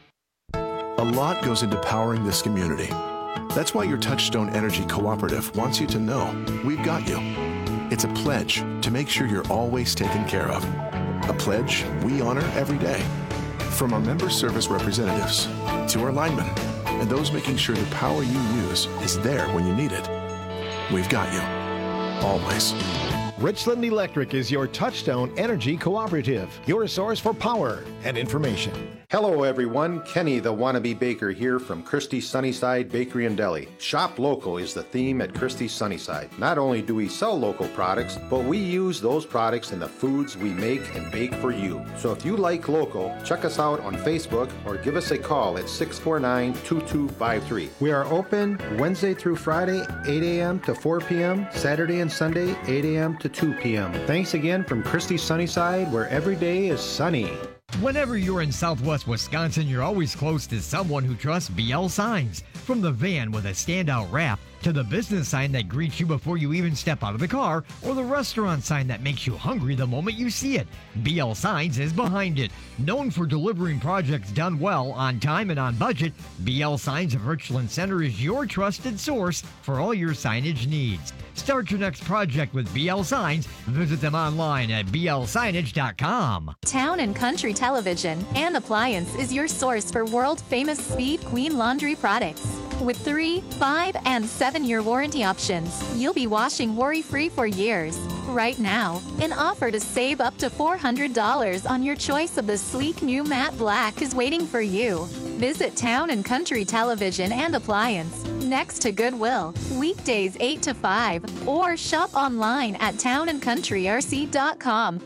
A lot goes into powering this community. That's why your Touchstone Energy Cooperative wants you to know we've got you. It's a pledge to make sure you're always taken care of. A pledge we honor every day. From our member service representatives to our linemen and those making sure the power you use is there when you need it. We've got you. Always. Richland Electric is your Touchstone Energy Cooperative, your source for power and information. Hello everyone, Kenny the Wannabe Baker here from Christie's Sunnyside Bakery and Deli. Shop local is the theme at Christie's Sunnyside. Not only do we sell local products, but we use those products in the foods we make and bake for you. So if you like local, check us out on Facebook or give us a call at 649-2253. We are open Wednesday through Friday, 8 a.m. to 4 p.m., Saturday and Sunday, 8 a.m. to 2 p.m. Thanks again from Christie's Sunnyside, where every day is sunny. Whenever you're in Southwest Wisconsin, you're always close to someone who trusts BL Signs. From the van with a standout wrap, to the business sign that greets you before you even step out of the car, or the restaurant sign that makes you hungry the moment you see it, BL Signs is behind it. Known for delivering projects done well, on time, and on budget, BL Signs of Richland Center is your trusted source for all your signage needs. Start your next project with BL Signs. Visit them online at blsignage.com. Town and Country Television and Appliance is your source for world-famous Speed Queen laundry products. With 3, 5, and 7-year warranty options, you'll be washing worry-free for years. Right now, an offer to save up to $400 on your choice of the sleek new matte black is waiting for you. Visit Town and Country Television and Appliance next to Goodwill, weekdays 8 to 5, or shop online at townandcountryrc.com.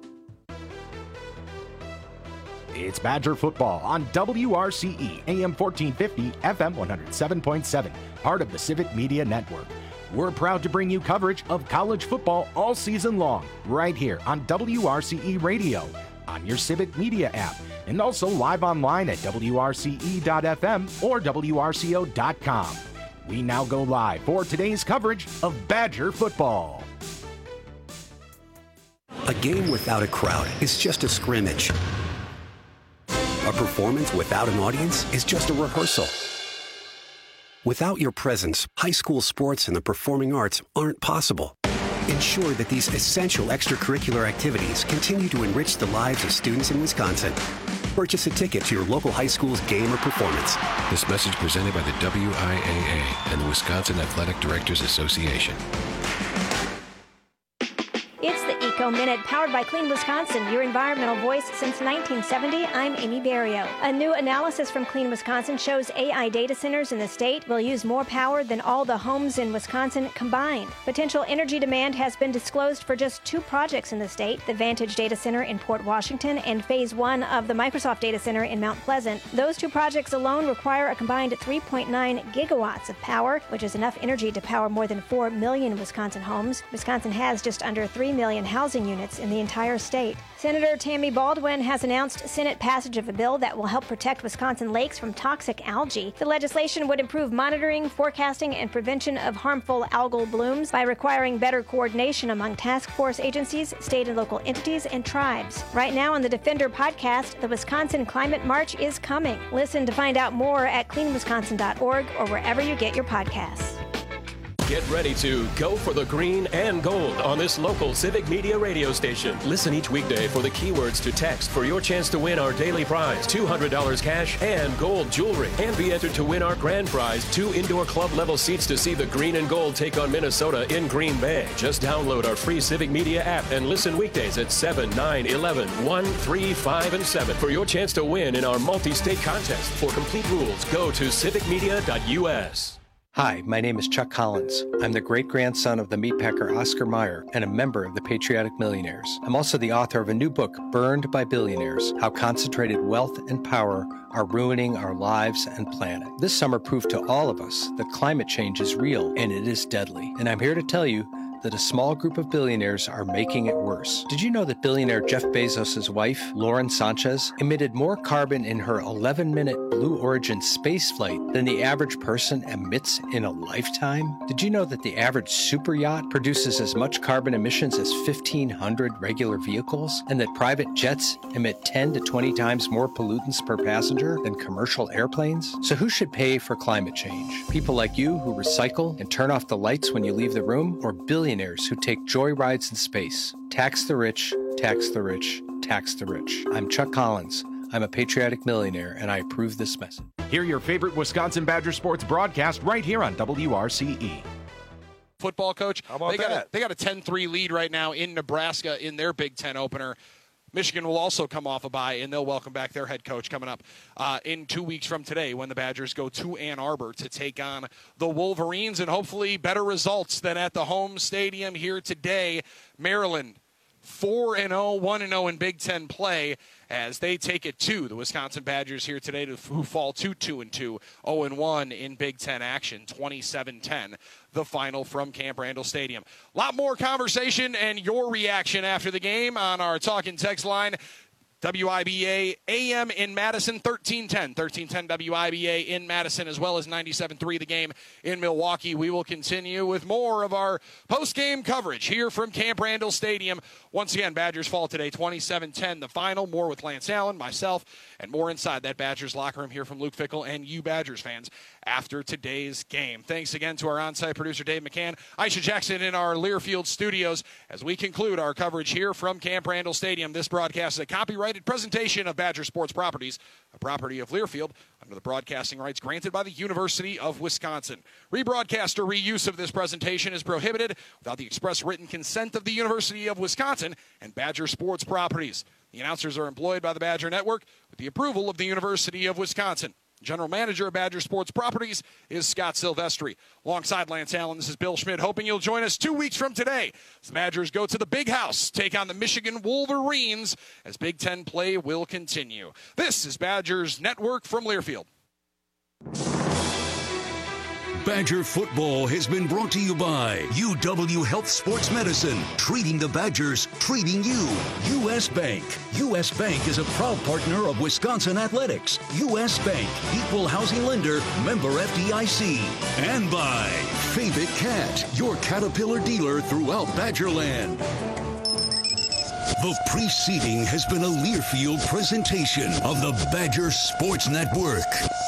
It's Badger football on WRCE, AM 1450, FM 107.7, part of the Civic Media Network. We're proud to bring you coverage of college football all season long, right here on WRCE Radio, on your Civic Media app, and also live online at WRCE.FM or WRCO.com. We now go live for today's coverage of Badger football. A game without a crowd is just a scrimmage. A performance without an audience is just a rehearsal. Without your presence, high school sports and the performing arts aren't possible. Ensure that these essential extracurricular activities continue to enrich the lives of students in Wisconsin. Purchase a ticket to your local high school's game or performance. This message presented by the WIAA and the Wisconsin Athletic Directors Association. It's the Eco Minute, powered by Clean Wisconsin, your environmental voice since 1970. I'm Amy Barrio. A new analysis from Clean Wisconsin shows AI data centers in the state will use more power than all the homes in Wisconsin combined. Potential energy demand has been disclosed for just 2 projects in the state, the Vantage Data Center in Port Washington and Phase 1 of the Microsoft Data Center in Mount Pleasant. Those 2 projects alone require a combined 3.9 gigawatts of power, which is enough energy to power more than 4 million Wisconsin homes. Wisconsin has just under 3 million housing units in the entire state. Senator Tammy Baldwin has announced Senate passage of a bill that will help protect Wisconsin lakes from toxic algae. The legislation would improve monitoring, forecasting, and prevention of harmful algal blooms by requiring better coordination among task force agencies, state and local entities, and tribes. Right now on the Defender podcast, the Wisconsin Climate March is coming. Listen to find out more at cleanwisconsin.org or wherever you get your podcasts. Get ready to go for the green and gold on this local Civic Media radio station. Listen each weekday for the keywords to text for your chance to win our daily prize, $200 cash and gold jewelry. And be entered to win our grand prize, 2 indoor club level seats to see the green and gold take on Minnesota in Green Bay. Just download our free Civic Media app and listen weekdays at 7, 9, 11, 1, 3, 5, and 7 for your chance to win in our multi-state contest. For complete rules, go to civicmedia.us. Hi, my name is Chuck Collins. I'm the great-grandson of the meatpacker Oscar Mayer and a member of the Patriotic Millionaires. I'm also the author of a new book, Burned by Billionaires, How Concentrated Wealth and Power Are Ruining Our Lives and Planet. This summer proved to all of us that climate change is real and it is deadly. And I'm here to tell you that a small group of billionaires are making it worse. Did you know that billionaire Jeff Bezos' wife, Lauren Sanchez, emitted more carbon in her 11-minute Blue Origin space flight than the average person emits in a lifetime? Did you know that the average super yacht produces as much carbon emissions as 1,500 regular vehicles, and that private jets emit 10 to 20 times more pollutants per passenger than commercial airplanes? So who should pay for climate change? People like you who recycle and turn off the lights when you leave the room, or billionaires who take joy rides in space? Tax the rich, tax the rich, tax the rich. I'm Chuck Collins. I'm a patriotic millionaire, and I approve this message. Hear your favorite Wisconsin Badger sports broadcast right here on WRCE. Football coach. How about that? They got a 10-3 lead right now in Nebraska in their Big Ten opener. Michigan will also come off a bye, and they'll welcome back their head coach coming up in 2 weeks from today when the Badgers go to Ann Arbor to take on the Wolverines, and hopefully better results than at the home stadium here today. Maryland 4-0, 1-0 in Big Ten play as they take it to the Wisconsin Badgers here today, who fall to 2-2, 0-1 in Big Ten action, 27-10, the final from Camp Randall Stadium. A lot more conversation and your reaction after the game on our Talk and Text line. WIBA AM in Madison, 1310 WIBA in Madison, as well as 97.3 The Game in Milwaukee. We will continue with more of our post-game coverage here from Camp Randall Stadium. Once again, Badgers fall today, 27-10, the final. More with Lance Allen, myself, and more inside that Badgers locker room here from Luke Fickell and you Badgers fans after today's game. Thanks again to our on-site producer, Dave McCann, Aisha Jackson in our Learfield studios as we conclude our coverage here from Camp Randall Stadium. This broadcast is a copyrighted presentation of Badger Sports Properties, a property of Learfield, under the broadcasting rights granted by the University of Wisconsin. Rebroadcast or reuse of this presentation is prohibited without the express written consent of the University of Wisconsin and Badger Sports Properties. The announcers are employed by the Badger Network with the approval of the University of Wisconsin. General Manager of Badger Sports Properties is Scott Silvestri. Alongside Lance Allen, this is Bill Schmidt, hoping you'll join us 2 weeks from today as the Badgers go to the Big House, take on the Michigan Wolverines as Big Ten play will continue. This is Badgers Network from Learfield. Badger football has been brought to you by UW Health Sports Medicine, treating the Badgers, treating you. U.S. Bank. U.S. Bank is a proud partner of Wisconsin Athletics. U.S. Bank, equal housing lender, member FDIC. And by Favorite Cat, your Caterpillar dealer throughout Badgerland. The preceding has been a Learfield presentation of the Badger Sports Network.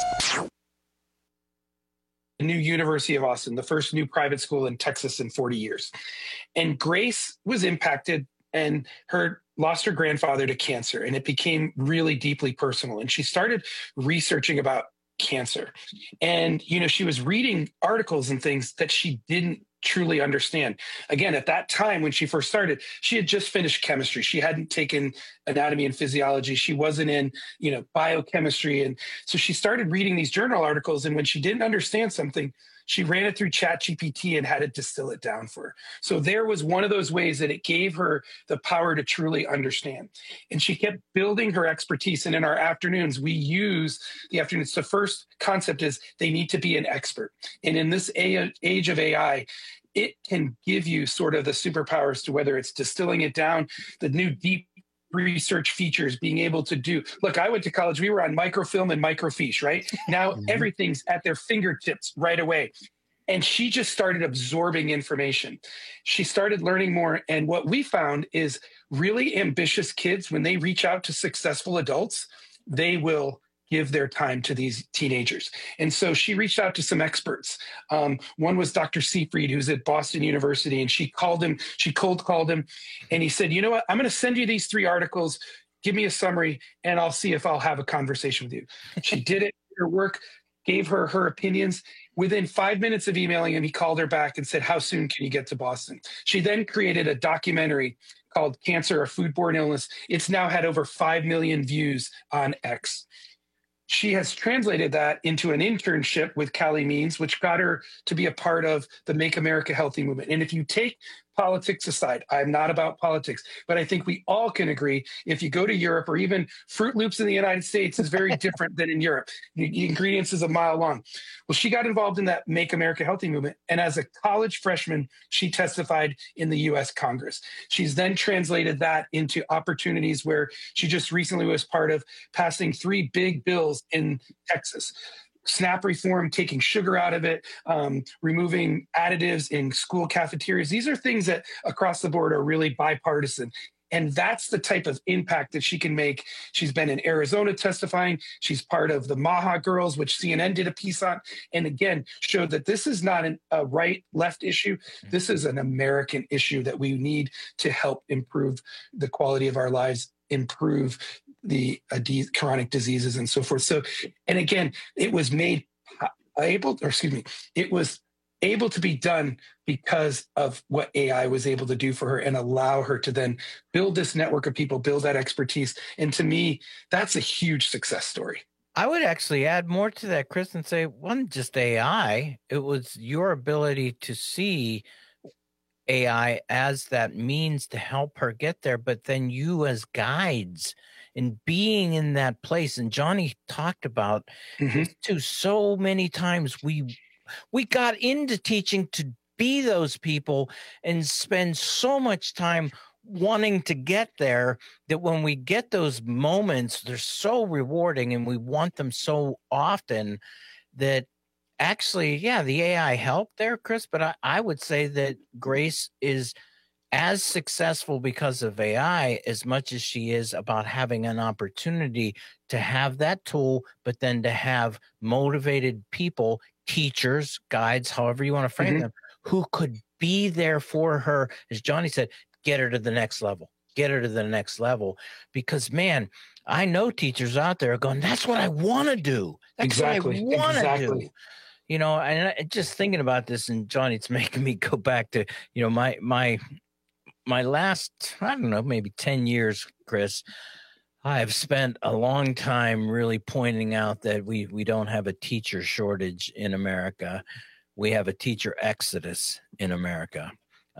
The new University of Austin, the first new private school in Texas in 40 years. And Grace was impacted and lost her grandfather to cancer, and it became really deeply personal. And she started researching about cancer. And, she was reading articles and things that she didn't truly understand. Again, at that time when she first started, she had just finished chemistry. She hadn't taken anatomy and physiology. She wasn't in, biochemistry. And so she started reading these journal articles. And when she didn't understand something, she ran it through ChatGPT and had it distill it down for her. So there was one of those ways that it gave her the power to truly understand. And she kept building her expertise. And in our afternoons, we use the afternoons. The first concept is they need to be an expert. And in this age of AI, it can give you sort of the superpowers to whether it's distilling it down, the new deep research features, being able to do. Look, I went to college. We were on microfilm and microfiche, right? Now everything's at their fingertips right away. And she just started absorbing information. She started learning more. And what we found is really ambitious kids, when they reach out to successful adults, they will give their time to these teenagers. And so she reached out to some experts. One was Dr. Seafried, who's at Boston University, and she cold called him, and he said, you know what, I'm going to send you these 3 articles, give me a summary, and I'll see if I'll have a conversation with you. She did it, her work, gave her opinions. Within 5 minutes of emailing him, he called her back and said, how soon can you get to Boston? She then created a documentary called Cancer, a Foodborne Illness. It's now had over 5 million views on X. she has translated that into an internship with Callie Means, which got her to be a part of the Make America Healthy movement. And if you take politics aside, I'm not about politics, but I think we all can agree if you go to Europe, or even Fruit Loops in the United States is very different than in Europe. The ingredients is a mile long. Well, she got involved in that Make America Healthy movement. And as a college freshman, she testified in the U.S. Congress. She's then translated that into opportunities where she just recently was part of passing 3 big bills in Texas. SNAP reform, taking sugar out of it, removing additives in school cafeterias. These are things that across the board are really bipartisan. And that's the type of impact that she can make. She's been in Arizona testifying. She's part of the Maha Girls, which CNN did a piece on. And again, showed that this is not a right-left issue. This is an American issue that we need to help improve the quality of our lives, improve the chronic diseases and so forth. So, and again, it was it was able to be done because of what AI was able to do for her and allow her to then build this network of people, build that expertise. And to me, that's a huge success story. I would actually add more to that, Chris, and say, wasn't just AI, it was your ability to see AI as that means to help her get there, but then you as guides and being in that place. And Johnny talked about this too. So many times we got into teaching to be those people and spend so much time wanting to get there that when we get those moments, they're so rewarding and we want them so often that actually, yeah, the AI helped there, Chris, but I would say that Grace is as successful because of AI as much as she is about having an opportunity to have that tool, but then to have motivated people, teachers, guides, however you want to frame them, who could be there for her, as Johnny said, get her to the next level, get her to the next level. Because, man, I know teachers out there going, that's what I want to do. That's what I want to do. You know, and just thinking about this, and Johnny, it's making me go back to, you know, my last, I don't know, maybe 10 years, Chris. I've spent a long time really pointing out that we don't have a teacher shortage in America. We have a teacher exodus in America.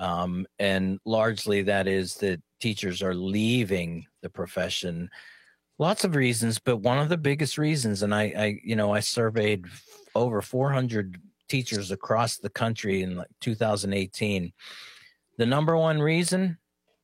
And largely that is that teachers are leaving the profession. Lots of reasons, but one of the biggest reasons, and I surveyed over 400 teachers across the country in 2018. The number one reason,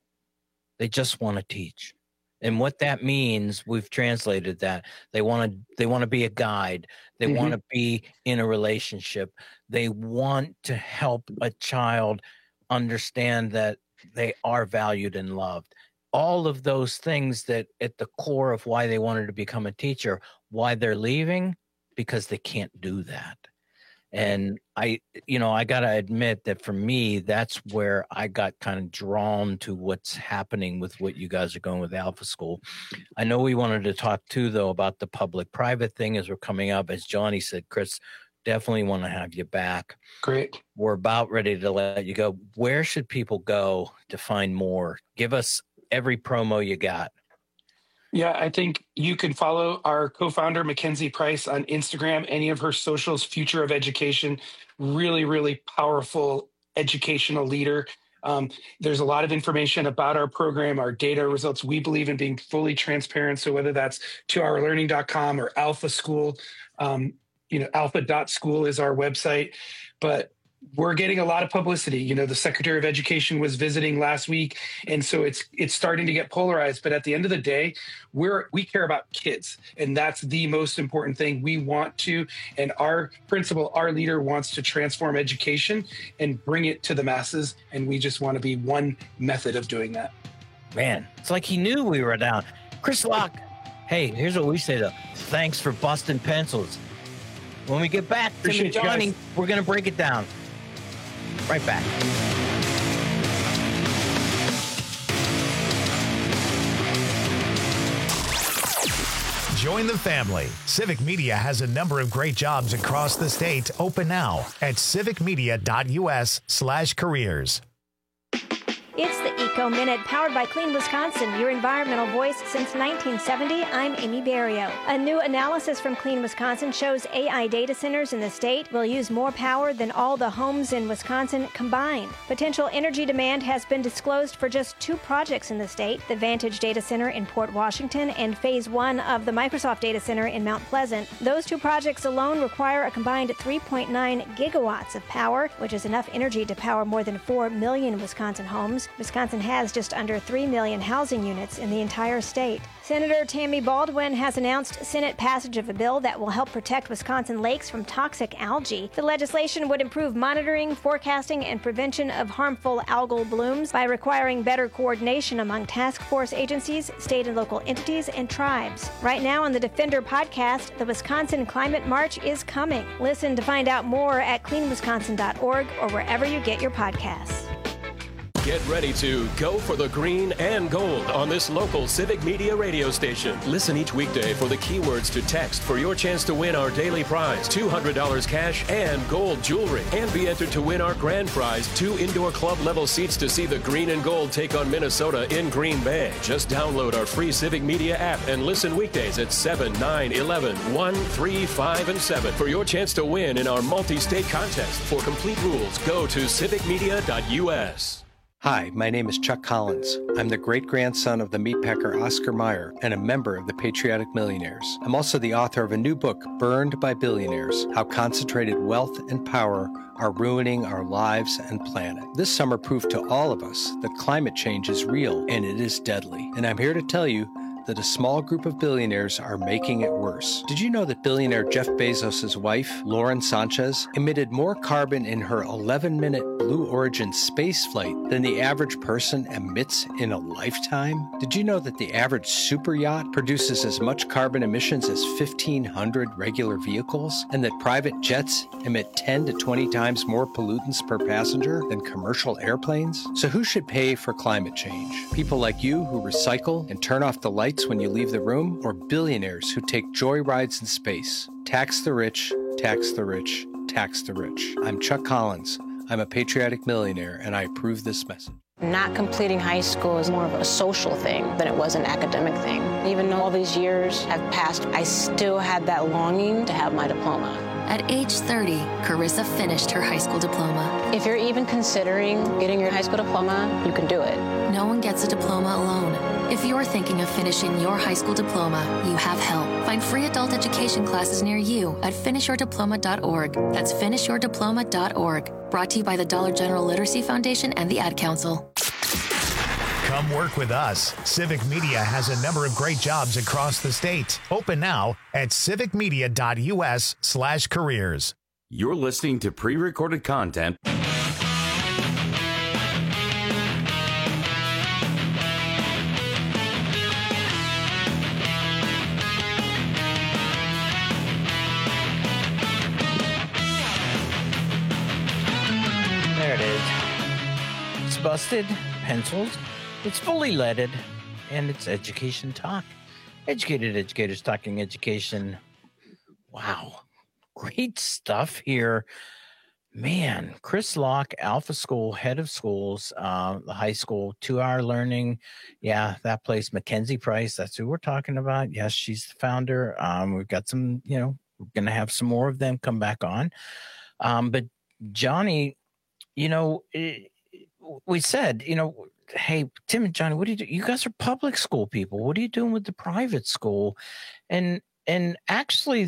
they just want to teach. And what that means, we've translated that. They want to be a guide. They want to be in a relationship. They want to help a child understand that they are valued and loved. All of those things that at the core of why they wanted to become a teacher, why they're leaving, because they can't do that. And I got to admit that for me, that's where I got kind of drawn to what's happening with what you guys are going with Alpha School. I know we wanted to talk too, though, about the public-private thing as we're coming up. As Johnny said, Chris, definitely want to have you back. Great. We're about ready to let you go. Where should people go to find more? Give us every promo you got. Yeah, I think you can follow our co-founder, Mackenzie Price, on Instagram, any of her socials, Future of Education. Really, really powerful educational leader. There's a lot of information about our program, our data results. We believe in being fully transparent. So whether that's 2hourlearning.com or Alpha School, alpha.school is our website. But we're getting a lot of publicity. You know, the Secretary of Education was visiting last week, and so it's starting to get polarized. But at the end of the day, we care about kids, and that's the most important thing. We want to, and our principal, our leader, wants to transform education and bring it to the masses, and we just want to be one method of doing that. Man, it's like he knew we were down. Chris Locke, hey, here's what we say though. Thanks for busting pencils. When we get back to Johnny, we're going to break it down. Right back. Join the family. Civic Media has a number of great jobs across the state open now at civicmedia.us/careers. It's the Eco Minute, powered by Clean Wisconsin, your environmental voice since 1970. I'm Amy Barrio. A new analysis from Clean Wisconsin shows AI data centers in the state will use more power than all the homes in Wisconsin combined. Potential energy demand has been disclosed for just 2 projects in the state, the Vantage Data Center in Port Washington and Phase 1 of the Microsoft Data Center in Mount Pleasant. Those 2 projects alone require a combined 3.9 gigawatts of power, which is enough energy to power more than 4 million Wisconsin homes. Wisconsin has just under 3 million housing units in the entire state. Senator Tammy Baldwin has announced Senate passage of a bill that will help protect Wisconsin lakes from toxic algae. The legislation would improve monitoring, forecasting, and prevention of harmful algal blooms by requiring better coordination among task force agencies, state and local entities, and tribes. Right now on the Defender podcast, the Wisconsin Climate March is coming. Listen to find out more at cleanwisconsin.org or wherever you get your podcasts. Get ready to go for the green and gold on this local Civic Media radio station. Listen each weekday for the keywords to text for your chance to win our daily prize, $200 cash and gold jewelry. And be entered to win our grand prize, 2 indoor club level seats to see the green and gold take on Minnesota in Green Bay. Just download our free Civic Media app and listen weekdays at 7, 9, 11, 1, 3, 5, and 7 for your chance to win in our multi-state contest. For complete rules, go to civicmedia.us. Hi, my name is Chuck Collins. I'm the great-grandson of the meatpacker Oscar Mayer and a member of the Patriotic Millionaires. I'm also the author of a new book, Burned by Billionaires: How Concentrated Wealth and Power Are Ruining Our Lives and Planet. This summer proved to all of us that climate change is real and it is deadly. And I'm here to tell you that a small group of billionaires are making it worse. Did you know that billionaire Jeff Bezos' wife, Lauren Sanchez, emitted more carbon in her 11-minute Blue Origin space flight than the average person emits in a lifetime? Did you know that the average super yacht produces as much carbon emissions as 1,500 regular vehicles, and that private jets emit 10 to 20 times more pollutants per passenger than commercial airplanes? So who should pay for climate change? People like you who recycle and turn off the lights when you leave the room, or billionaires who take joy rides in space? Tax the rich, tax the rich, tax the rich. I'm Chuck Collins. I'm a patriotic millionaire, and I approve this message. Not completing high school is more of a social thing than it was an academic thing. Even though all these years have passed, I still had that longing to have my diploma. At age 30, Carissa finished her high school diploma. If you're even considering getting your high school diploma, you can do it. No one gets a diploma alone. If you're thinking of finishing your high school diploma, you have help. Find free adult education classes near you at finishyourdiploma.org. That's finishyourdiploma.org. Brought to you by the Dollar General Literacy Foundation and the Ad Council. Come work with us. Civic Media has a number of great jobs across the state. Open now at civicmedia.us/careers. You're listening to pre-recorded content. There it is. It's busted, penciled, it's fully leaded, and it's education talk. Educated educators talking education. Wow. Great stuff here. Man, Chris Locke, Alpha School, head of schools, the high school, 2-hour learning. Yeah, that place, Mackenzie Price, that's who we're talking about. Yes, she's the founder. We've got some, we're going to have some more of them come back on. But Johnny, we said, hey, Tim and Johnny, what do you do? You guys are public school people. What are you doing with the private school? And actually,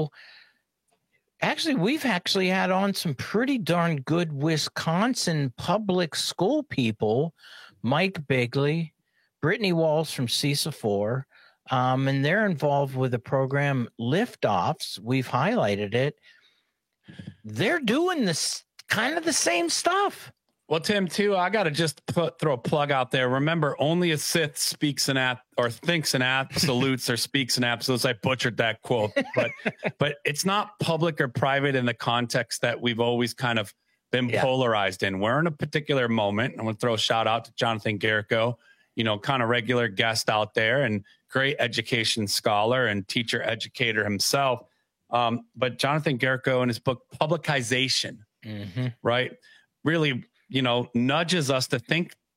we've actually had on some pretty darn good Wisconsin public school people, Mike Bigley, Brittany Walls from CISA 4, and they're involved with the program Liftoffs. We've highlighted it. They're doing this kind of the same stuff. Well, Tim, too, I got to just throw a plug out there. Remember, only a Sith speaks in or thinks in absolutes or speaks in absolutes. I butchered that quote, but it's not public or private in the context that we've always kind of been polarized in. We're in a particular moment. I'm going to throw a shout out to Jonathan Garrico, kind of regular guest out there and great education scholar and teacher educator himself. But Jonathan Garrico in his book, Publicization, right? Really, nudges us to think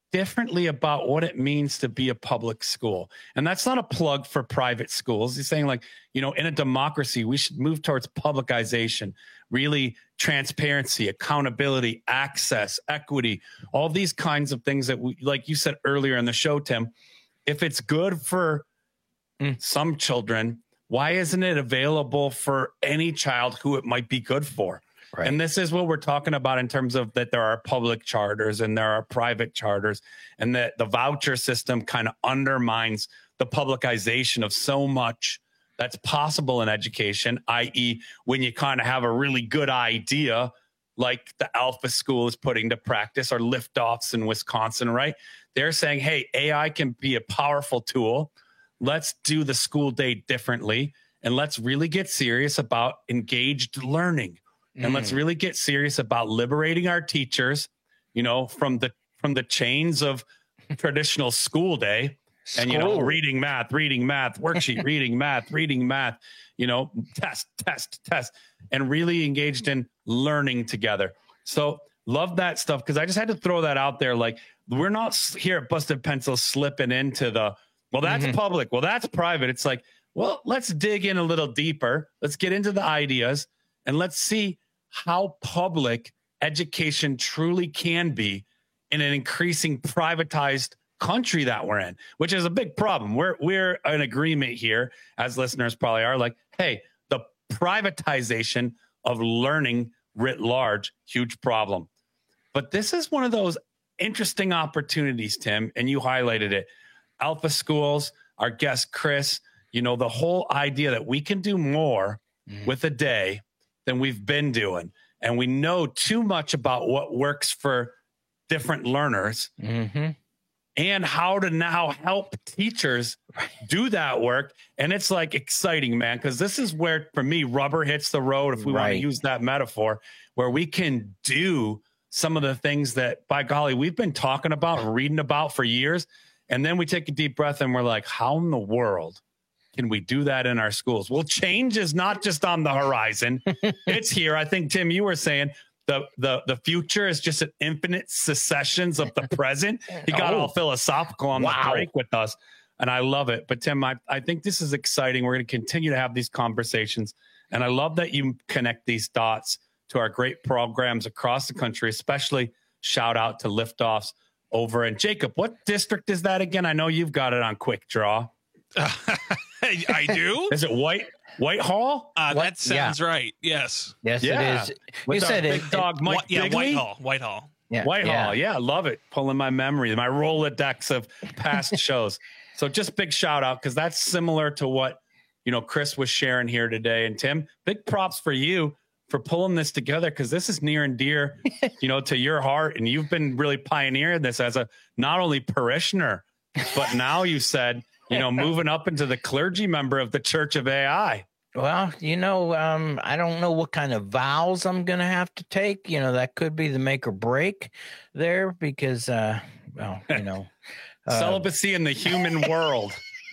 differently about what it means to be a public school. And that's not a plug for private schools. He's saying, like, you know, in a democracy, we should move towards publicization, really transparency, accountability, access, equity, all these kinds of things that we, like you said earlier in the show, Tim, if it's good for some children, why isn't it available for any child who it might be good for? Right. And this is what we're talking about in terms of that there are public charters and there are private charters, and that the voucher system kind of undermines the publicization of so much that's possible in education, i.e. when you kind of have a really good idea, like the Alpha School is putting to practice, or Liftoffs in Wisconsin, right? They're saying, hey, AI can be a powerful tool. Let's do the school day differently, and let's really get serious about engaged learning. And let's really get serious about liberating our teachers, you know, from the chains of traditional school day. And, you know, reading, math, worksheet, reading, math, you know, test, and really engaged in learning together. So love that stuff, because I just had to throw that out there. Like, we're not here at Busted Pencil slipping into the, well, that's public, well, that's private. It's like, well, let's dig in a little deeper. Let's get into the ideas, and let's see how public education truly can be in an increasing privatized country that we're in, which is a big problem. We're in agreement here, as listeners probably are, like, hey, the privatization of learning writ large, huge problem. But this is one of those interesting opportunities, Tim, and you highlighted it. Alpha Schools, our guest Chris, you know, the whole idea that we can do more with a day than we've been doing. And we know too much about what works for different learners and how to now help teachers do that work. And it's like exciting, man, because this is where, for me, rubber hits the road, if we want to use that metaphor, where we can do some of the things that, by golly, we've been talking about and reading about for years. And then we take a deep breath and we're like, how in the world can we do that in our schools? Well, change is not just on the horizon. It's here. I think, Tim, you were saying the future is just an infinite successions of the present. He got all philosophical on the break with us, and I love it. But, Tim, I think this is exciting. We're going to continue to have these conversations, and I love that you connect these dots to our great programs across the country, especially shout out to Liftoffs over in Jacob. What district is that again? I know you've got it on quick draw. I do. Is it Whitehall? That sounds right. Yes. Yes, it is. You said big dog Mike Bigley? Whitehall. Yeah. Whitehall. Yeah, I love it. Pulling my memory, my Rolodex of past shows. So just big shout out, because that's similar to what, you know, Chris was sharing here today. And Tim, big props for you for pulling this together, because this is near and dear, you know, to your heart. And you've been really pioneering this as a not only parishioner, but now you said, you know, moving up into the clergy member of the Church of AI. Well, you know, I don't know what kind of vows I'm going to have to take. You know, that could be the make or break there, because, well, you know. Celibacy in the human world.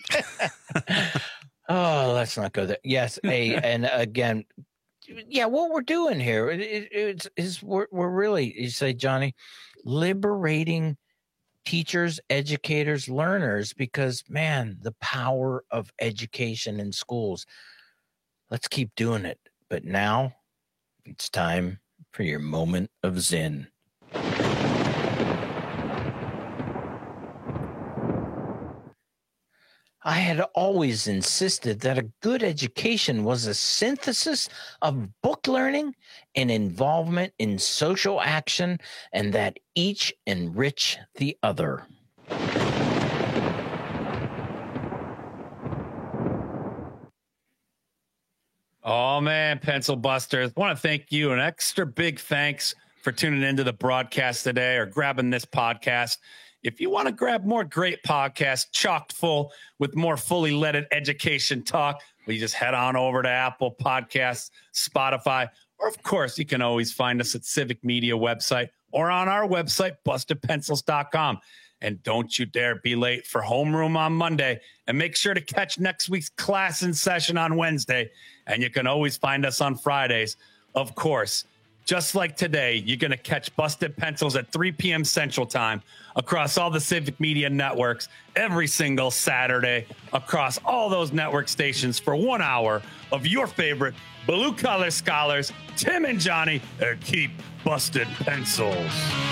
Oh, let's not go there. Yes. And again, yeah, what we're doing here is we're really, you say, Johnny, liberating teachers, educators, learners, because, man, the power of education in schools. Let's keep doing it. But now it's time for your moment of Zen. I had always insisted that a good education was a synthesis of book learning and involvement in social action, and that each enrich the other. Oh, man, Pencil Busters. I want to thank you. An extra big thanks for tuning into the broadcast today or grabbing this podcast. If you want to grab more great podcasts chocked full with more fully leaded education talk, well, you just head on over to Apple Podcasts, Spotify, or, of course, you can always find us at Civic Media website or on our website, bustedpencils.com. And don't you dare be late for homeroom on Monday. And make sure to catch next week's class in session on Wednesday. And you can always find us on Fridays, of course, just like today, you're going to catch Busted Pencils at 3 p.m. Central Time across all the Civic Media networks every single Saturday across all those network stations for 1 hour of your favorite blue-collar scholars, Tim and Johnny, and keep Busted Pencils.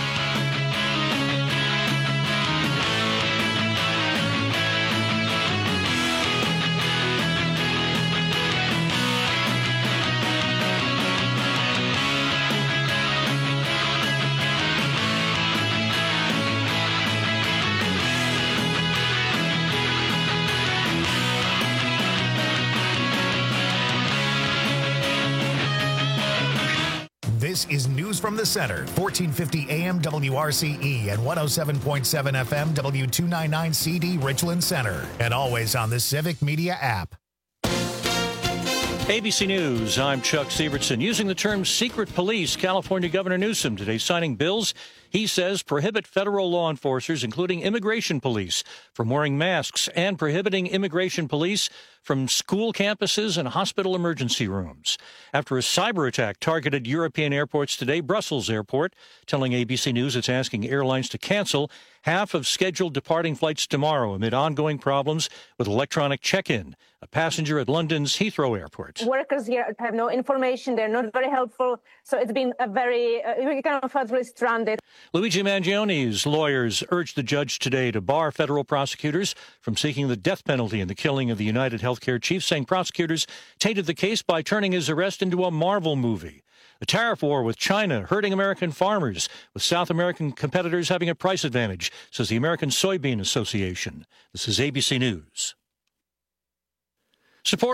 This is News from the Center, 1450 AM WRCE and 107.7 FM W299CD Richland Center, and always on the Civic Media app. ABC News, I'm Chuck Sievertson. Using the term secret police, California Governor Newsom today signing bills he says prohibit federal law enforcers, including immigration police, from wearing masks and prohibiting immigration police from school campuses and hospital emergency rooms. After a cyber attack targeted European airports today, Brussels Airport telling ABC News it's asking airlines to cancel half of scheduled departing flights tomorrow amid ongoing problems with electronic check-in. A passenger at London's Heathrow Airport. Workers here have no information. They're not very helpful. So it's been a very, we kind of felt really stranded. Luigi Mangioni's lawyers urged the judge today to bar federal prosecutors from seeking the death penalty in the killing of the United Healthcare chief, saying prosecutors tainted the case by turning his arrest into a Marvel movie. A tariff war with China hurting American farmers, with South American competitors having a price advantage, says the American Soybean Association. This is ABC News. Support